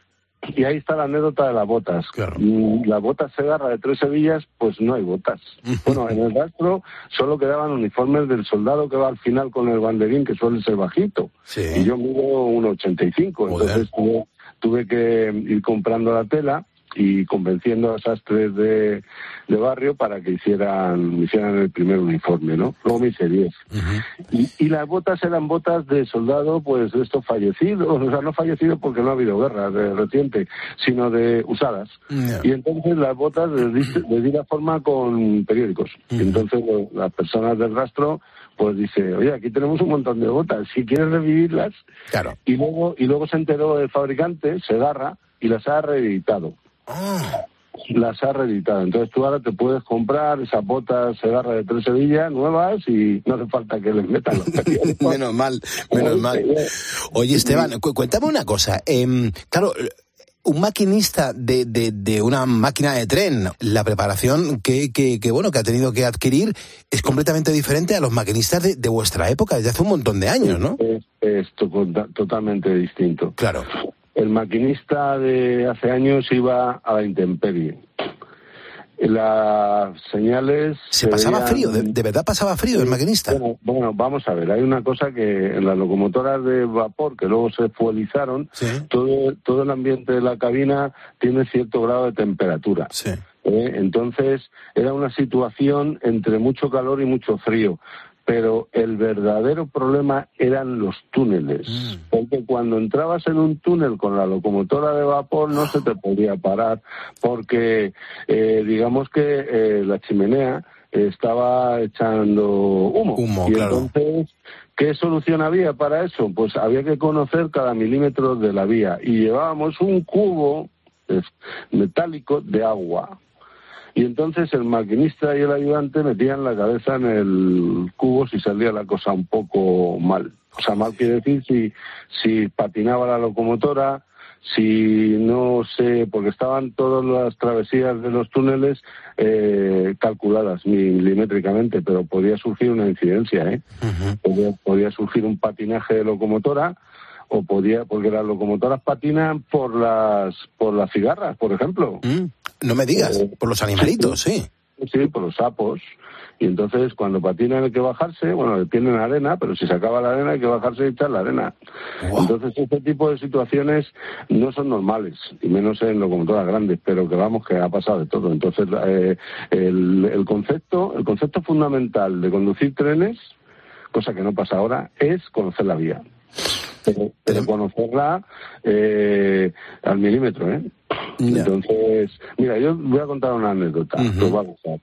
Y ahí está la anécdota de las botas. Claro. Las botas Segarra de Tres Sevillas, pues no hay botas. Bueno, en el rastro solo quedaban uniformes del soldado que va al final con el banderín, que suele ser bajito. Sí. Y yo mido uno ochenta y cinco, entonces tuve, tuve que ir comprando la tela y convenciendo a sastres de, de barrio para que hicieran hicieran el primer uniforme, ¿no? Luego me hice diez. Uh-huh. Y, y las botas eran botas de soldado, pues de estos fallecidos, o sea, no fallecidos porque no ha habido guerra de reciente, sino de usadas. Uh-huh. Y entonces las botas les di, les di la forma con periódicos. Uh-huh. Y entonces lo, las personas del rastro pues dice, oye, aquí tenemos un montón de botas, si quieres revivirlas. Claro. Y luego, y luego se enteró el fabricante, Segarra, y las ha reeditado. Ah. Las ha reeditado. Entonces tú ahora te puedes comprar esas botas Segarra de Tres Sevillas nuevas y no hace falta que les metan los periódicos. Menos mal, menos mal. Oye, Esteban, cu- cuéntame una cosa. Eh, claro, un maquinista de, de, de una máquina de tren, la preparación que, que, que, bueno, que ha tenido que adquirir es completamente diferente a los maquinistas de, de vuestra época, desde hace un montón de años, ¿no? Es, es to- totalmente distinto. Claro. El maquinista de hace años iba a la intemperie. Las señales... ¿Se pasaba veían... frío? ¿De, ¿De verdad pasaba frío el maquinista? Bueno, bueno, vamos a ver. Hay una cosa que en las locomotoras de vapor que luego se fuelizaron, ¿sí? todo, todo el ambiente de la cabina tiene cierto grado de temperatura. Sí. ¿Eh? Entonces era una situación entre mucho calor y mucho frío. Pero el verdadero problema eran los túneles, mm. porque cuando entrabas en un túnel con la locomotora de vapor no se te podía parar, porque eh, digamos que eh, la chimenea estaba echando humo. Humo, y claro. Entonces, ¿qué solución había para eso? Pues había que conocer cada milímetro de la vía, y llevábamos un cubo metálico de agua. Y entonces el maquinista y el ayudante metían la cabeza en el cubo si salía la cosa un poco mal. O sea, mal quiere decir si, si patinaba la locomotora, si no sé, porque estaban todas las travesías de los túneles eh, calculadas milimétricamente, pero podía surgir una incidencia, ¿eh? Uh-huh. Podía, podía surgir un patinaje de locomotora, o podía, porque las locomotoras patinan por las por las cigarras, por ejemplo. Mm, no me digas, eh, por los animalitos, sí. Sí, por los sapos. Y entonces cuando patinan hay que bajarse, bueno, tienen arena, pero si se acaba la arena hay que bajarse y echar la arena. Wow. Entonces este tipo de situaciones no son normales, y menos en locomotoras grandes, pero que vamos, que ha pasado de todo. Entonces eh, el, el concepto, el concepto fundamental de conducir trenes, cosa que no pasa ahora, es conocer la vía. Pero, pero conocerla eh, al milímetro, ¿eh? No. Entonces, mira, yo voy a contar una anécdota. Uh-huh. Que os va a gustar.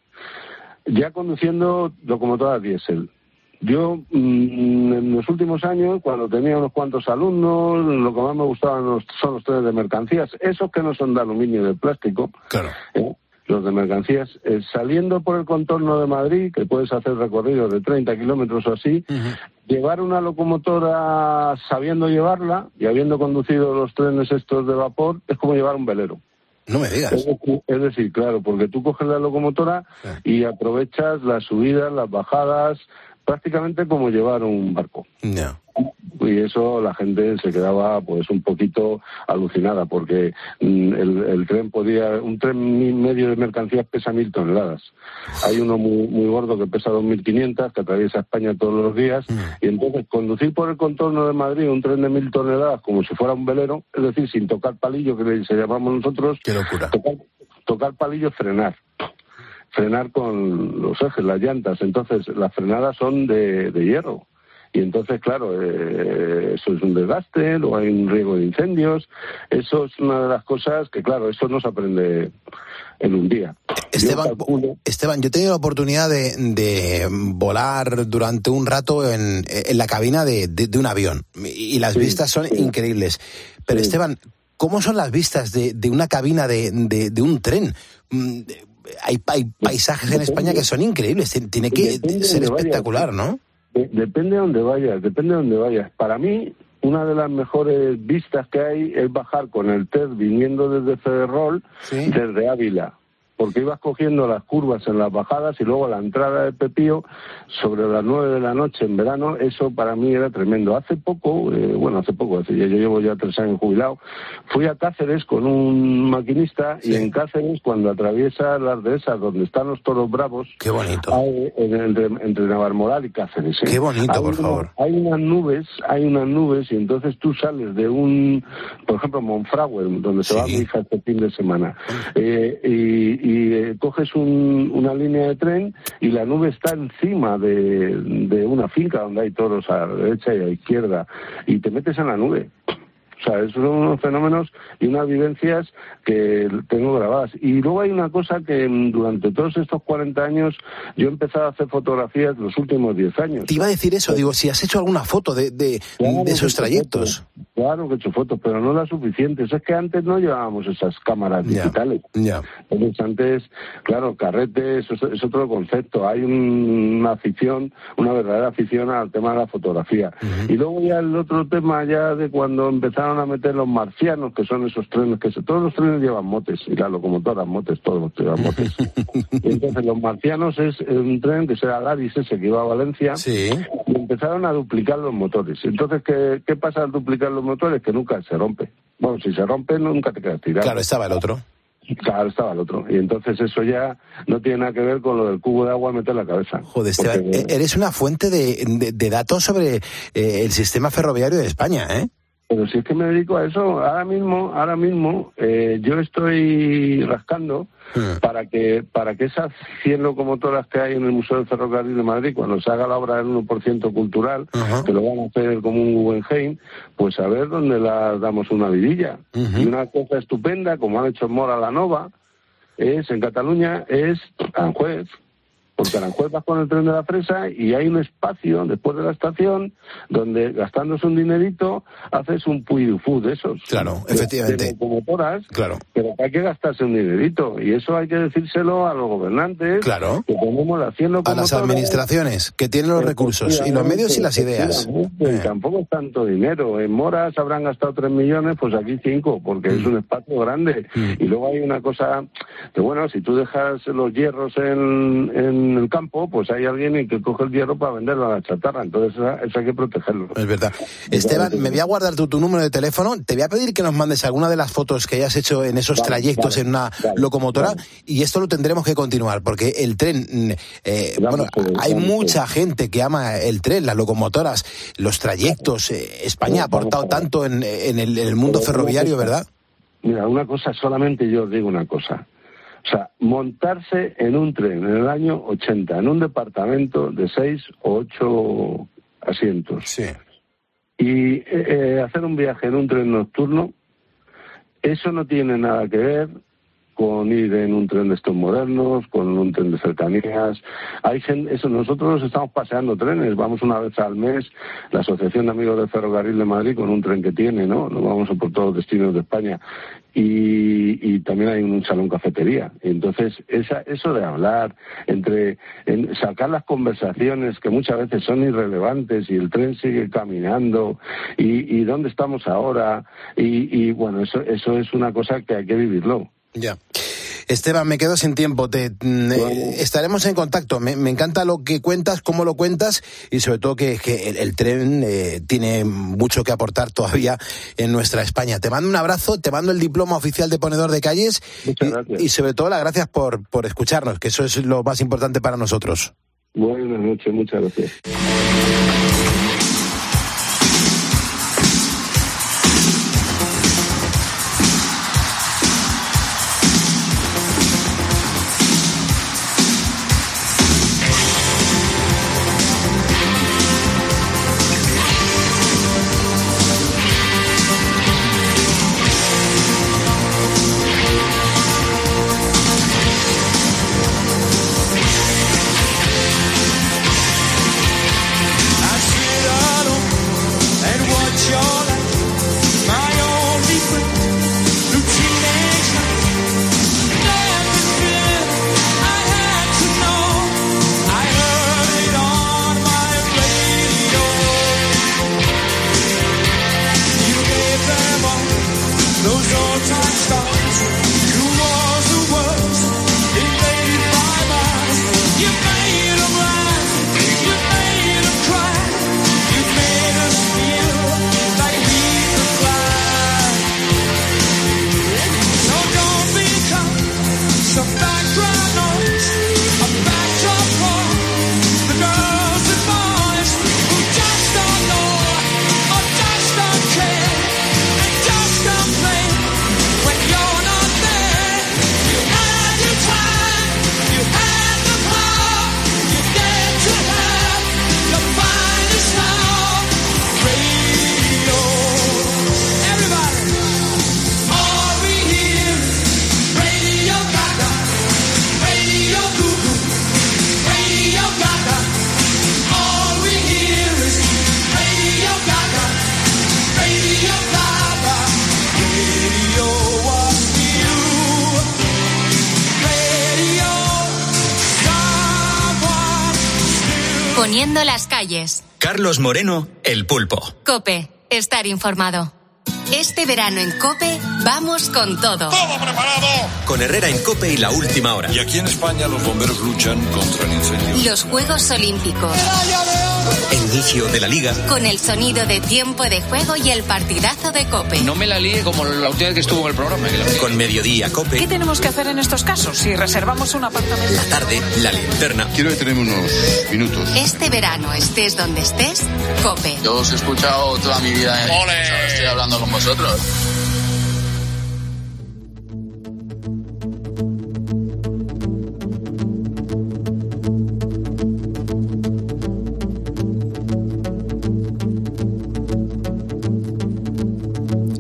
Ya conduciendo locomotoras diésel, yo mmm, en los últimos años, cuando tenía unos cuantos alumnos, lo que más me gustaban los, son los trenes de mercancías, esos que no son de aluminio y de plástico, claro. ¿eh? Los de mercancías, eh, saliendo por el contorno de Madrid, que puedes hacer recorridos de treinta kilómetros o así, uh-huh. llevar una locomotora sabiendo llevarla y habiendo conducido los trenes estos de vapor, es como llevar un velero. No me digas. Es decir, es decir, claro, porque tú coges la locomotora sí. y aprovechas las subidas, las bajadas, prácticamente como llevar un barco. No. Y eso la gente se quedaba pues un poquito alucinada, porque mm, el, el tren podía, un tren medio de mercancías pesa mil toneladas. Hay uno muy, muy gordo que pesa dos mil quinientas, que atraviesa España todos los días, mm. y entonces conducir por el contorno de Madrid un tren de mil toneladas como si fuera un velero, es decir, sin tocar palillo, que le llamamos nosotros. ¡Qué locura! Tocar, tocar palillo, frenar. Frenar con los ejes, las llantas. Entonces las frenadas son de, de hierro. Y entonces, claro, eh, eso es un desgaste, luego hay un riesgo de incendios. Eso es una de las cosas que, claro, eso no se aprende en un día. Esteban, yo calculo... Esteban, yo he tenido la oportunidad de, de volar durante un rato en, en la cabina de, de, de un avión, y las sí, vistas son sí. increíbles. Pero, sí. Esteban, ¿cómo son las vistas de, de una cabina de, de, de un tren? Hay, hay paisajes en España que son increíbles, tiene que ser espectacular, ¿no? Depende de dónde vayas, depende de dónde vayas. Para mí, una de las mejores vistas que hay es bajar con el T E D viniendo desde Ferrol, ¿sí? desde Ávila. Porque ibas cogiendo las curvas en las bajadas y luego la entrada de Pepío sobre las nueve de la noche en verano. Eso para mí era tremendo. Hace poco, eh, bueno, hace poco, hace, yo llevo ya tres años jubilado, fui a Cáceres con un maquinista, sí. y en Cáceres, cuando atraviesa las dehesas donde están los toros bravos, qué bonito, hay, entre, entre Navalmoral y Cáceres, ¿eh? Qué bonito, hay por una, favor. Hay unas nubes, hay unas nubes, y entonces tú sales de un, por ejemplo, Monfragüe, donde sí. se va mi hija este fin de semana, eh, y, y y eh, coges un, una línea de tren y la nube está encima de, de una finca donde hay toros a la derecha y a la izquierda, y te metes en la nube. O sea, esos son unos fenómenos y unas vivencias que tengo grabadas. Y luego hay una cosa que durante todos estos cuarenta años yo he empezado a hacer fotografías los últimos diez años. Te iba a decir eso, digo, si has hecho alguna foto de, de, claro de esos trayectos. Fotos, claro que he hecho fotos, pero no las suficientes. Es que antes no llevábamos esas cámaras ya, digitales. Ya. Entonces antes, claro, carrete, eso es, es otro concepto. Hay un, una afición, una verdadera afición al tema de la fotografía. Uh-huh. Y luego ya el otro tema ya de cuando empezaron a meter los marcianos, que son esos trenes que se, todos los trenes llevan motes, y las locomotoras motes, todos llevan motes. Y entonces los marcianos es un tren que será Laris, ese que iba a Valencia, sí. y empezaron a duplicar los motores. Entonces, ¿qué, qué pasa al duplicar los motores? Que nunca se rompe. Bueno, si se rompe, nunca te quedas tirado. Claro, estaba el otro. Claro, estaba el otro. Y entonces eso ya no tiene nada que ver con lo del cubo de agua a meter en la cabeza. Joder, Esteban, porque... eres una fuente de, de, de datos sobre eh, el sistema ferroviario de España, ¿eh? Pero si es que me dedico a eso, ahora mismo, ahora mismo, eh, yo estoy rascando uh-huh. para que para que esas cien locomotoras que hay en el Museo del Ferrocarril de Madrid, cuando se haga la obra del uno por ciento cultural, uh-huh. que lo van a hacer como un Guggenheim, pues a ver dónde las damos una vidilla. Uh-huh. Y una cosa estupenda, como han hecho en Mora la Nova, es en Cataluña, es Aranjuez. Porque Aranjuez vas con el tren de la Fresa y hay un espacio después de la estación donde, gastándose un dinerito, haces un puy du fou de esos. Claro, efectivamente. De locomotoras, claro. Pero hay que gastarse un dinerito. Y eso hay que decírselo a los gobernantes. Claro. Que tenemos las cien locomotoras. A las administraciones, que tienen los recursos y los medios y las ideas. Eh. Tampoco es tanto dinero. En Moras habrán gastado tres millones, pues aquí cinco, porque mm. es un espacio grande. Mm. Y luego hay una cosa que, bueno, si tú dejas los hierros en, en el campo, pues hay alguien que coge el hierro para venderlo a la chatarra. Entonces eso, eso hay que protegerlo. Es verdad. Esteban, me voy a guardar tu, tu número de teléfono. Te voy a pedir que nos mandes alguna de las fotos que hayas hecho en esos vale, trayectos vale, en una vale, locomotora vale. Y esto lo tendremos que continuar porque el tren, eh, bueno, hay mucha gente que ama el tren, las locomotoras, los trayectos. Eh, España ha aportado tanto en, en, el, en el mundo ferroviario, ¿verdad? Mira, una cosa, solamente yo os digo una cosa. O sea, montarse en un tren en el año ochenta, en un departamento de seis o ocho asientos. Sí. Y eh, hacer un viaje en un tren nocturno, eso no tiene nada que ver con ir en un tren de estos modernos, con un tren de cercanías. Hay gente, eso, nosotros estamos paseando trenes, vamos una vez al mes, la Asociación de Amigos del Ferrocarril de Madrid, con un tren que tiene, ¿no? Nos vamos por todos los destinos de España. Y, y también hay un salón cafetería. Entonces, esa, eso de hablar, entre en, sacar las conversaciones que muchas veces son irrelevantes y el tren sigue caminando, y, y dónde estamos ahora, y, y bueno, eso, eso es una cosa que hay que vivirlo. Ya. Esteban, me quedo sin tiempo. Te, bueno. eh, estaremos en contacto. Me, me encanta lo que cuentas, cómo lo cuentas y sobre todo que, que el, el tren eh, tiene mucho que aportar todavía en nuestra España. Te mando un abrazo, te mando el diploma oficial de ponedor de calles. Muchas gracias. Y, y sobre todo las gracias por, por escucharnos, que eso es lo más importante para nosotros. Buenas noches, muchas gracias. Poniendo las calles. Carlos Moreno, El Pulpo. COPE, estar informado. Este verano en COPE vamos con todo. ¡Todo preparado! Con Herrera en COPE y La Última Hora. Y aquí en España los bomberos luchan contra el incendio. Los Juegos Olímpicos. Inicio de la Liga. Con el sonido de tiempo de juego y el partidazo de COPE. No me la líe como la última vez que estuvo en el programa. Con Mediodía COPE. ¿Qué tenemos que hacer en estos casos si reservamos un apartamento? La tarde, La Linterna. Quiero detenerme unos minutos. Este verano, estés donde estés, COPE. Yo os he escuchado toda mi vida. ¿eh? ¡Ole! O sea, estoy hablando con vosotros.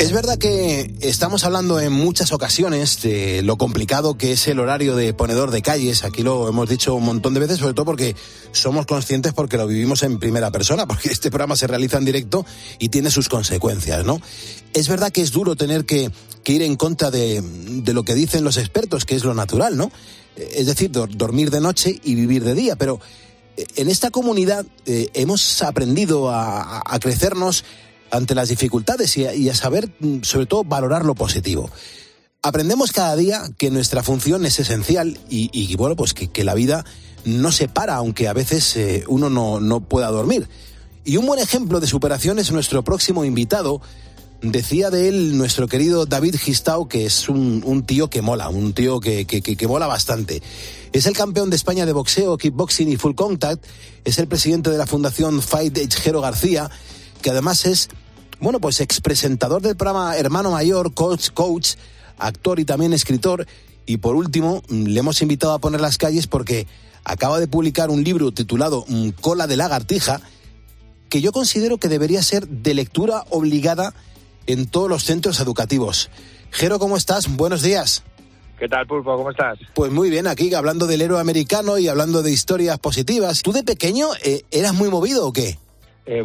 Es verdad que estamos hablando en muchas ocasiones de lo complicado que es el horario de ponedor de calles. Aquí lo hemos dicho un montón de veces, sobre todo porque somos conscientes, porque lo vivimos en primera persona, porque este programa se realiza en directo y tiene sus consecuencias, ¿no? Es verdad que es duro tener que, que ir en contra de, de lo que dicen los expertos, que es lo natural, ¿no? Es decir, do, dormir de noche y vivir de día, pero en esta comunidad eh, hemos aprendido a, a crecernos ante las dificultades y a, y a saber, sobre todo, valorar lo positivo. Aprendemos cada día que nuestra función es esencial y, y bueno, pues que, que la vida no se para, aunque a veces eh, uno no, no pueda dormir. Y un buen ejemplo de superación es nuestro próximo invitado. Decía de él nuestro querido David Gistau que es un, un tío que mola, un tío que, que, que, que mola bastante. Es el campeón de España de boxeo, kickboxing y full contact. Es el presidente de la Fundación Fight Jero García, que además es, bueno, pues expresentador del programa Hermano Mayor, coach, coach, actor y también escritor. Y por último, le hemos invitado a poner las calles porque acaba de publicar un libro titulado Cola de lagartija, que yo considero que debería ser de lectura obligada en todos los centros educativos. Jero, ¿cómo estás? Buenos días. ¿Qué tal, Pulpo? ¿Cómo estás? Pues muy bien, aquí hablando del héroe americano y hablando de historias positivas. ¿Tú de pequeño eh, eras muy movido o qué? Eh,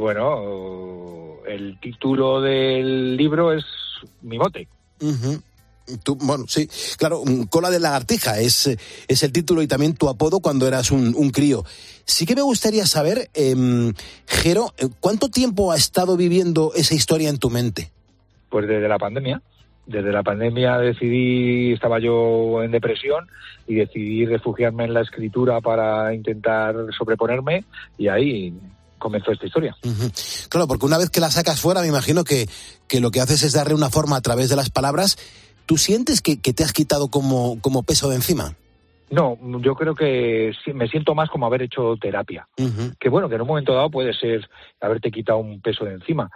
bueno, el título del libro es mi mote. Uh-huh. Tú, bueno, sí, claro, Cola de lagartija es, es el título y también tu apodo cuando eras un, un crío. Sí que me gustaría saber, eh, Jero, ¿cuánto tiempo ha estado viviendo esa historia en tu mente? Pues desde la pandemia. Desde la pandemia decidí, estaba yo en depresión y decidí refugiarme en la escritura para intentar sobreponerme y ahí comenzó esta historia. Uh-huh. Claro, porque una vez que la sacas fuera, me imagino que, que lo que haces es darle una forma a través de las palabras. ¿Tú sientes que, que te has quitado como, como peso de encima? No, yo creo que sí, me siento más como haber hecho terapia. Uh-huh. Que bueno, que en un momento dado puede ser haberte quitado un peso de encima,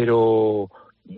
pero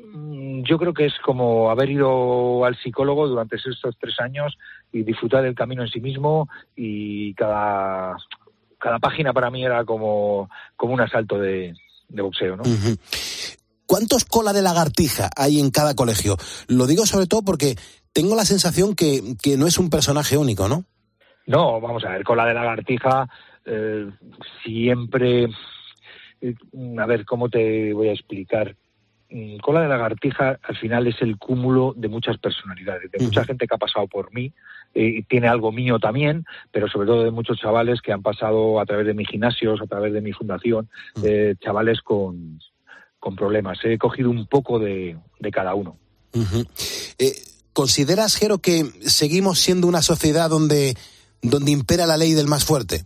yo creo que es como haber ido al psicólogo durante estos tres años y disfrutar del camino en sí mismo, y cada, cada página para mí era como, como un asalto de, de boxeo, ¿no? Uh-huh. ¿Cuántos cola de lagartija hay en cada colegio? Lo digo sobre todo porque tengo la sensación que, que no es un personaje único, ¿no? No, vamos a ver, cola de lagartija eh, siempre... Eh, a ver, ¿cómo te voy a explicar? Cola de lagartija al final es el cúmulo de muchas personalidades, de uh-huh. mucha gente que ha pasado por mí, eh, tiene algo mío también, pero sobre todo de muchos chavales que han pasado a través de mis gimnasios, a través de mi fundación, uh-huh. eh, chavales con, con problemas. He cogido un poco de, de cada uno. Uh-huh. Eh, ¿Consideras, Jero, que seguimos siendo una sociedad donde, donde impera la ley del más fuerte?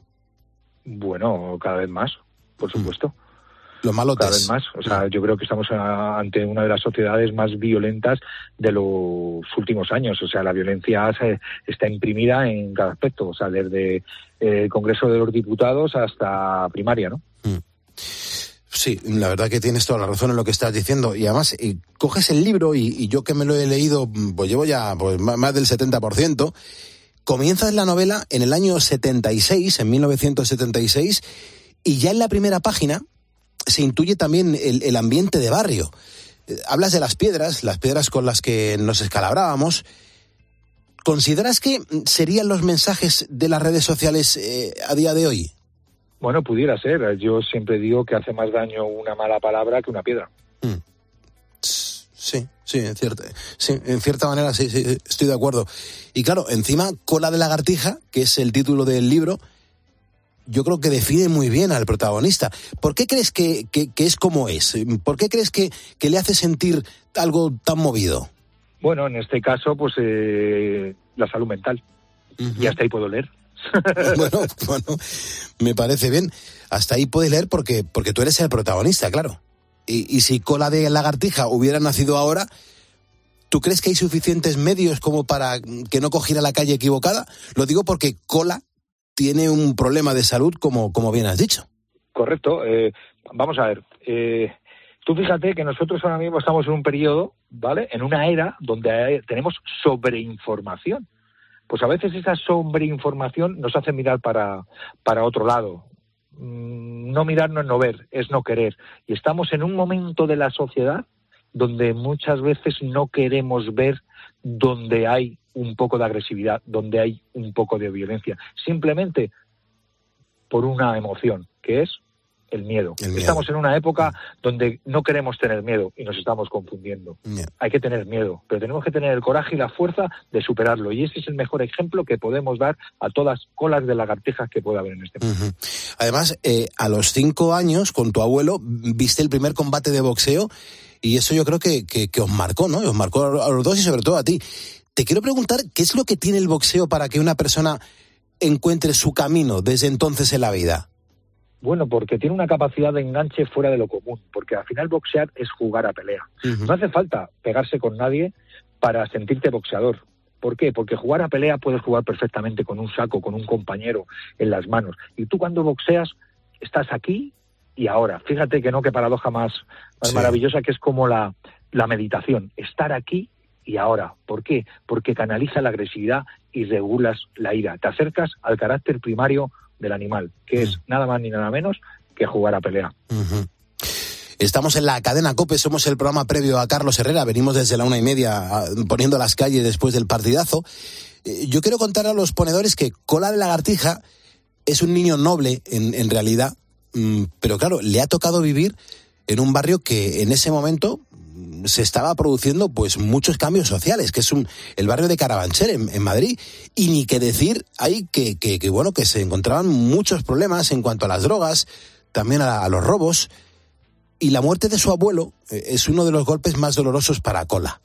Bueno, cada vez más, por supuesto. Uh-huh. Los malotes. Cada vez más. O sea, yo creo que estamos a, ante una de las sociedades más violentas de los últimos años. O sea, la violencia se, está imprimida en cada aspecto. O sea, desde el Congreso de los Diputados hasta primaria, ¿no? Mm. Sí, la verdad que tienes toda la razón en lo que estás diciendo. Y además, eh, coges el libro y, y yo que me lo he leído, pues llevo ya pues, más del setenta por ciento. Comienzas la novela en el año setenta y seis, en mil novecientos setenta y seis, y ya en la primera página se intuye también el, el ambiente de barrio. Eh, hablas de las piedras, las piedras con las que nos escalabrábamos. ¿Consideras que serían los mensajes de las redes sociales eh, a día de hoy? Bueno, pudiera ser. Yo siempre digo que hace más daño una mala palabra que una piedra. Mm. Sí, sí, en cierta, sí, en cierta manera sí, sí, estoy de acuerdo. Y claro, encima, Cola de lagartija, que es el título del libro, yo creo que define muy bien al protagonista. ¿Por qué crees que, que, que es como es? ¿Por qué crees que, que le hace sentir algo tan movido? Bueno, en este caso, pues eh, la salud mental. Uh-huh. Y hasta ahí puedo leer. Bueno, bueno, me parece bien. Hasta ahí puedes leer porque, porque tú eres el protagonista, claro. Y, y si Cola de lagartija hubiera nacido ahora, ¿tú crees que hay suficientes medios como para que no cogiera la calle equivocada? Lo digo porque Cola tiene un problema de salud, como, como bien has dicho. Correcto. Eh, vamos a ver. Eh, tú fíjate que nosotros ahora mismo estamos en un periodo, ¿vale? En una era donde hay, tenemos sobreinformación. Pues a veces esa sobreinformación nos hace mirar para, para otro lado. Mm, no mirar no es no ver, es no querer. Y estamos en un momento de la sociedad donde muchas veces no queremos ver donde hay un poco de agresividad, donde hay un poco de violencia, simplemente por una emoción, que es el miedo. el miedo. Estamos en una época donde no queremos tener miedo y nos estamos confundiendo. Yeah. Hay que tener miedo, pero tenemos que tener el coraje y la fuerza de superarlo. Y ese es el mejor ejemplo que podemos dar a todas colas de lagartijas que pueda haber en este mundo. Uh-huh. Además, eh, a los cinco años, con tu abuelo, viste el primer combate de boxeo y eso yo creo que, que, que os marcó, ¿no? Os marcó a los dos y sobre todo a ti. Te quiero preguntar, ¿qué es lo que tiene el boxeo para que una persona encuentre su camino desde entonces en la vida? Bueno, porque tiene una capacidad de enganche fuera de lo común, porque al final boxear es jugar a pelea. Uh-huh. No hace falta pegarse con nadie para sentirte boxeador. ¿Por qué? Porque jugar a pelea puedes jugar perfectamente con un saco, con un compañero en las manos. Y tú cuando boxeas estás aquí y ahora. Fíjate que no, qué paradoja más, más sí. maravillosa, que es como la, la meditación. Estar aquí y ahora. ¿Por qué? Porque canaliza la agresividad y regulas la ira. Te acercas al carácter primario del animal, que es nada más ni nada menos que jugar a pelea. Uh-huh. Estamos en la cadena COPE, somos el programa previo a Carlos Herrera, venimos desde la una y media a, poniendo las calles después del partidazo. Eh, yo quiero contar a los ponedores que Cola de Lagartija es un niño noble en, en realidad, mmm, pero claro, le ha tocado vivir en un barrio que en ese momento se estaba produciendo pues muchos cambios sociales, que es un el barrio de Carabanchel en, en Madrid, y ni que decir hay que, que, que bueno que se encontraban muchos problemas en cuanto a las drogas, también a, a los robos, y la muerte de su abuelo eh, es uno de los golpes más dolorosos para Cola.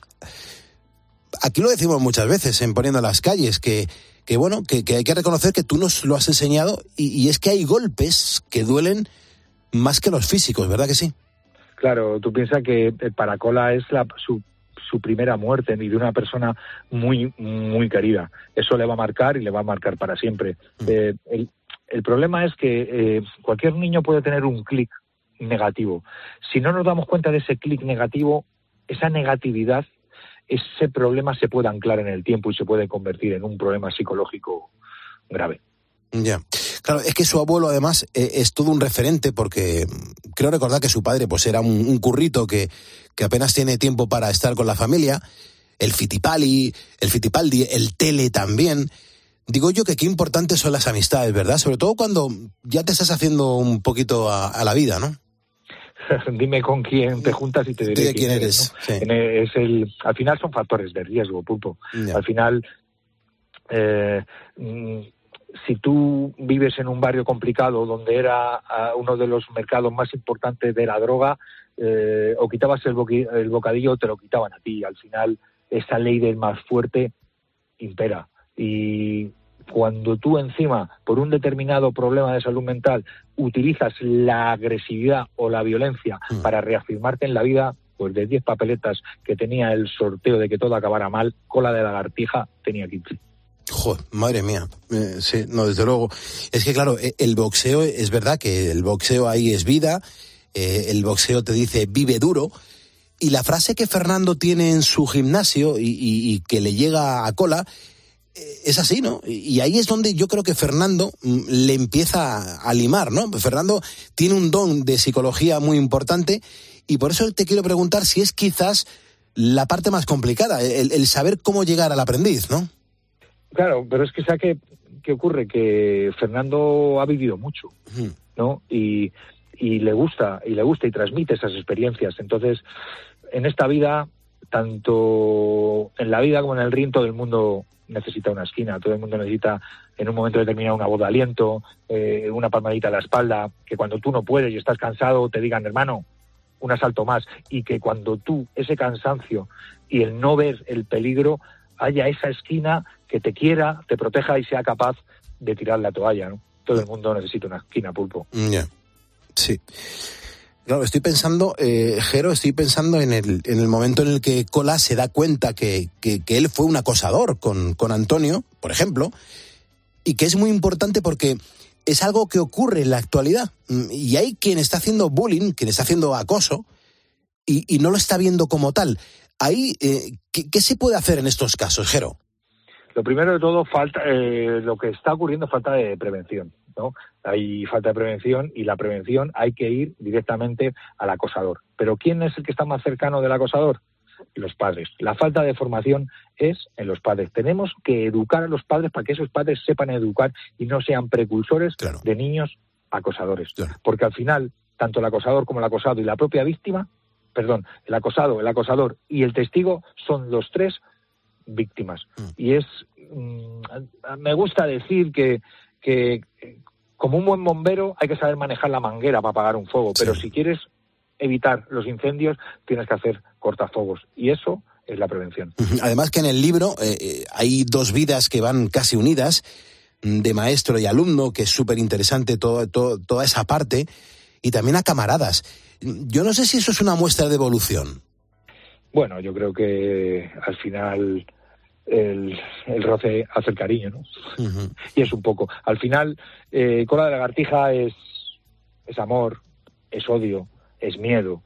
Aquí lo decimos muchas veces en Poniendo las Calles, que, que bueno, que, que hay que reconocer que tú nos lo has enseñado, y, y es que hay golpes que duelen más que los físicos, ¿verdad que sí? Claro, tú piensas que para Cola es la, su, su primera muerte y de una persona muy, muy querida. Eso le va a marcar y le va a marcar para siempre. Mm. Eh, el, el problema es que eh, cualquier niño puede tener un clic negativo. Si no nos damos cuenta de ese clic negativo, esa negatividad, ese problema se puede anclar en el tiempo y se puede convertir en un problema psicológico grave. Ya, claro, es que su abuelo además eh, es todo un referente, porque creo recordar que su padre pues era un, un currito que, que apenas tiene tiempo para estar con la familia, el Fittipaldi, el Fittipaldi, el Tele también. Digo yo que qué importantes son las amistades, ¿verdad? Sobre todo cuando ya te estás haciendo un poquito a, a la vida, ¿no? Dime con quién te juntas y te diré quién, quién eres. eres, ¿no? Sí. Es el, al final son factores de riesgo, Pulpo. Ya. Al final, eh, si tú vives en un barrio complicado donde era uh, uno de los mercados más importantes de la droga, eh, o quitabas el, boqui- el bocadillo o te lo quitaban a ti. Al final, esa ley del más fuerte impera. Y cuando tú encima, por un determinado problema de salud mental, utilizas la agresividad o la violencia mm. para reafirmarte en la vida, pues de diez papeletas que tenía el sorteo de que todo acabara mal, Cola de Lagartija tenía quince. Joder, madre mía. Eh, sí, no, desde luego. Es que claro, el boxeo, es verdad que el boxeo ahí es vida, eh, el boxeo te dice vive duro, y la frase que Fernando tiene en su gimnasio y, y, y que le llega a Cola, es así, ¿no? Y ahí es donde yo creo que Fernando le empieza a limar, ¿no? Fernando tiene un don de psicología muy importante y por eso te quiero preguntar si es quizás la parte más complicada, el, el saber cómo llegar al aprendiz, ¿no? Claro, pero es que ¿sabes qué, qué ocurre? Que Fernando ha vivido mucho, ¿no? Y, y le gusta, y le gusta y transmite esas experiencias. Entonces, en esta vida, tanto en la vida como en el ring, todo el mundo necesita una esquina, todo el mundo necesita en un momento determinado una voz de aliento, eh, una palmadita a la espalda, que cuando tú no puedes y estás cansado te digan, hermano, un asalto más, y que cuando tú, ese cansancio y el no ver el peligro, haya esa esquina que te quiera, te proteja y sea capaz de tirar la toalla, ¿no? Todo el mundo necesita una esquina, Pulpo. Ya, yeah. Sí. Claro, estoy pensando, eh, Jero, estoy pensando en el, en el momento en el que Cola se da cuenta que, que, que él fue un acosador con, con Antonio, por ejemplo, y que es muy importante porque es algo que ocurre en la actualidad. Y hay quien está haciendo bullying, quien está haciendo acoso, y, y no lo está viendo como tal. Ahí, eh, ¿qué, ¿qué se puede hacer en estos casos, Jero? Lo primero de todo, falta eh, lo que está ocurriendo es falta de prevención. ¿no? Hay falta de prevención y la prevención hay que ir directamente al acosador. Pero ¿quién es el que está más cercano del acosador? Los padres. La falta de formación es en los padres. Tenemos que educar a los padres para que esos padres sepan educar y no sean precursores claro. de niños acosadores. Claro. Porque al final, tanto el acosador como el acosado y la propia víctima, perdón, el acosado, el acosador y el testigo son los tres víctimas. Mm. Y es, mmm, me gusta decir que, que como un buen bombero hay que saber manejar la manguera para apagar un fuego, sí. pero si quieres evitar los incendios tienes que hacer cortafuegos y eso es la prevención. Además que en el libro eh, hay dos vidas que van casi unidas, de maestro y alumno, que es súper interesante todo, todo, toda esa parte, y también a camaradas. Yo no sé si eso es una muestra de evolución. Bueno, yo creo que al final el, el roce hace el cariño, ¿no? Uh-huh. Y es un poco. Al final, eh, Cola de Lagartija es, es amor, es odio, es miedo,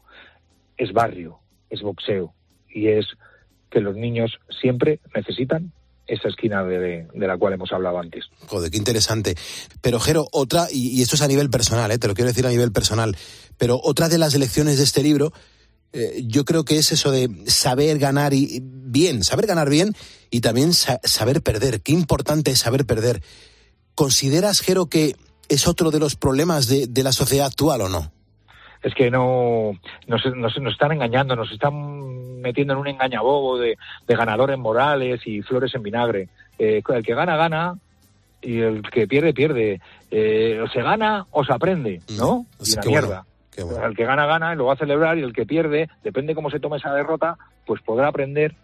es barrio, es boxeo. Y es que los niños siempre necesitan esa esquina de, de la cual hemos hablado antes. Joder, qué interesante. Pero, Jero, otra, y, y esto es a nivel personal, ¿eh? Te lo quiero decir a nivel personal, pero otra de las lecciones de este libro, eh, yo creo que es eso de saber ganar y bien, saber ganar bien y también sa- saber perder. Qué importante es saber perder. ¿Consideras, Jero, que es otro de los problemas de, de la sociedad actual o no? Es que no nos, nos, nos están engañando, nos están metiendo en un engañabobo de, de ganadores morales y flores en vinagre. Eh, el que gana, gana, y el que pierde, pierde. Eh, o se gana o se aprende, ¿no? Mm, y una mierda. Bueno, bueno. El que gana, gana, y lo va a celebrar, y el que pierde, depende cómo se tome esa derrota, pues podrá aprender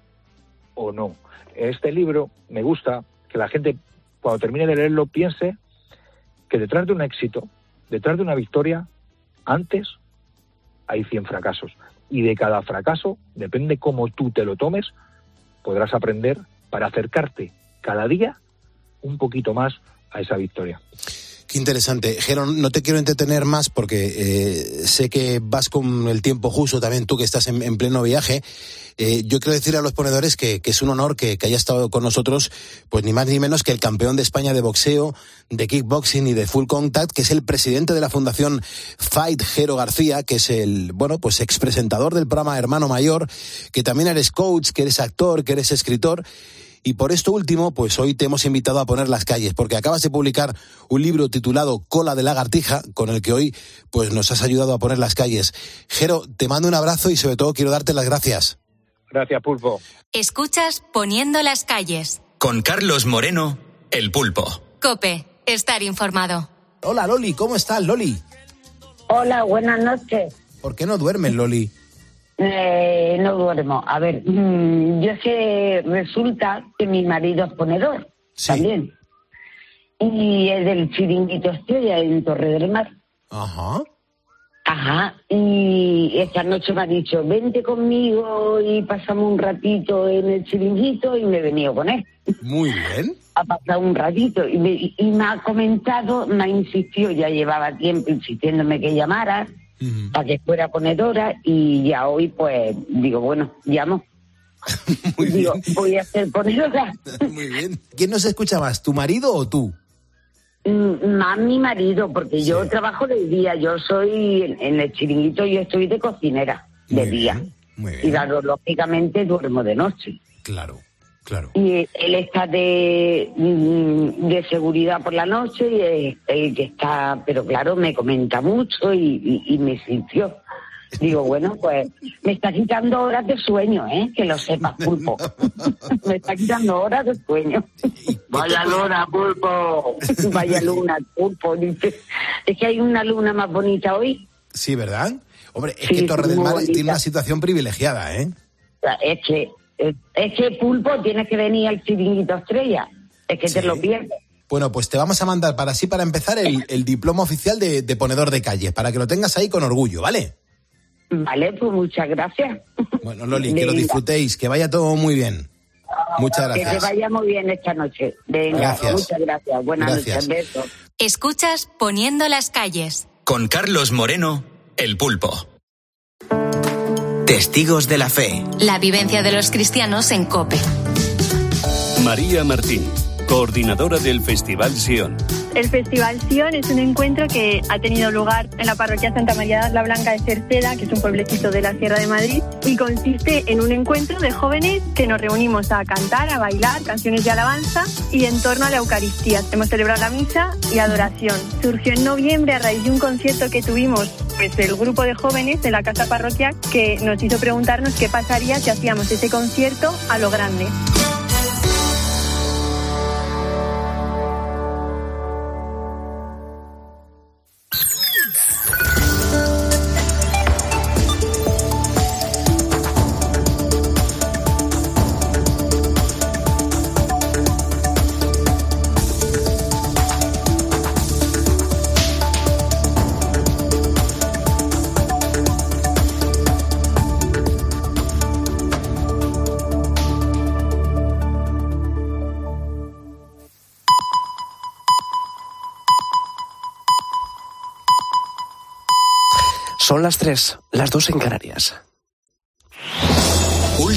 o no. Este libro me gusta que la gente, cuando termine de leerlo, piense que detrás de un éxito, detrás de una victoria, antes hay cien fracasos. Y de cada fracaso, depende cómo tú te lo tomes, podrás aprender para acercarte cada día un poquito más a esa victoria. Qué interesante. Jero, no te quiero entretener más porque eh, sé que vas con el tiempo justo, también tú que estás en, en pleno viaje. Eh, yo quiero decir a los ponedores que, que es un honor que, que haya estado con nosotros, pues ni más ni menos que el campeón de España de boxeo, de kickboxing y de full contact, que es el presidente de la Fundación Fight, Jero García, que es el, bueno, pues expresentador del programa Hermano Mayor, que también eres coach, que eres actor, que eres escritor. Y por esto último, pues hoy te hemos invitado a poner las calles, porque acabas de publicar un libro titulado Cola de Lagartija, con el que hoy pues nos has ayudado a poner las calles. Jero, te mando un abrazo y sobre todo quiero darte las gracias. Gracias, Pulpo. Escuchas Poniendo las calles. Con Carlos Moreno, el Pulpo. COPE, estar informado. Hola, Loli, ¿cómo estás, Loli? Hola, buenas noches. ¿Por qué no duermes, Loli? Eh, no duermo. A ver, mmm, yo sé, resulta que mi marido es ponedor, sí. También. Y es del Chiringuito Estrella en Torre del Mar. Ajá. Ajá. Y esta noche me ha dicho, vente conmigo y pasamos un ratito en el Chiringuito, y me he venido con él. Muy bien. Ha pasado un ratito y me, y me ha comentado, me ha insistido, ya llevaba tiempo insistiéndome que llamara, Uh-huh. para que fuera ponedora, y ya hoy pues digo, bueno, llamo. Muy digo, bien. Voy a ser ponedora. Muy bien. ¿Quién nos escucha más, tu marido o tú? Mm, más mi marido, porque sí. Yo trabajo de día, yo soy en, en el Chiringuito, yo estoy de cocinera de muy día. Bien, muy bien. Y claro, lógicamente duermo de noche. Claro. Claro. Y él está de, de seguridad por la noche, y es el que está, pero claro, me comenta mucho y, y, y me sintió. Digo, bueno, pues me está quitando horas de sueño, ¿eh? Que lo sepas, Pulpo. Me está quitando horas de sueño. Vaya luna, Pulpo. Vaya luna, Pulpo. Dice, es que hay una luna más bonita hoy. Sí, ¿verdad? Hombre, es sí, que Torre del Mar bonita. Tiene una situación privilegiada, ¿eh? Es que Es que, Pulpo, tienes que venir al Chiringuito Estrella. Es que sí. Te lo pierdes. Bueno, pues te vamos a mandar para así, para empezar, el, el diploma oficial de, de ponedor de calle, para que lo tengas ahí con orgullo, ¿vale? Vale, pues muchas gracias. Bueno, Loli, Venga. Que lo disfrutéis, que vaya todo muy bien. Muchas gracias. Que te vaya muy bien esta noche. Venga, gracias. Muchas gracias. Buenas gracias. noches, besos. Escuchas Poniendo las calles. Con Carlos Moreno, el Pulpo. Testigos de la fe. La vivencia de los cristianos en COPE. María Martín, coordinadora del Festival Sion. El Festival Sion es un encuentro que ha tenido lugar en la parroquia Santa María la Blanca de Cerceda, que es un pueblecito de la Sierra de Madrid, y consiste en un encuentro de jóvenes que nos reunimos a cantar, a bailar canciones de alabanza y en torno a la Eucaristía. Hemos celebrado la misa y adoración. Surgió en noviembre a raíz de un concierto que tuvimos pues el grupo de jóvenes de la casa parroquial, que nos hizo preguntarnos qué pasaría si hacíamos ese concierto a lo grande. Son las tres, las dos en Canarias.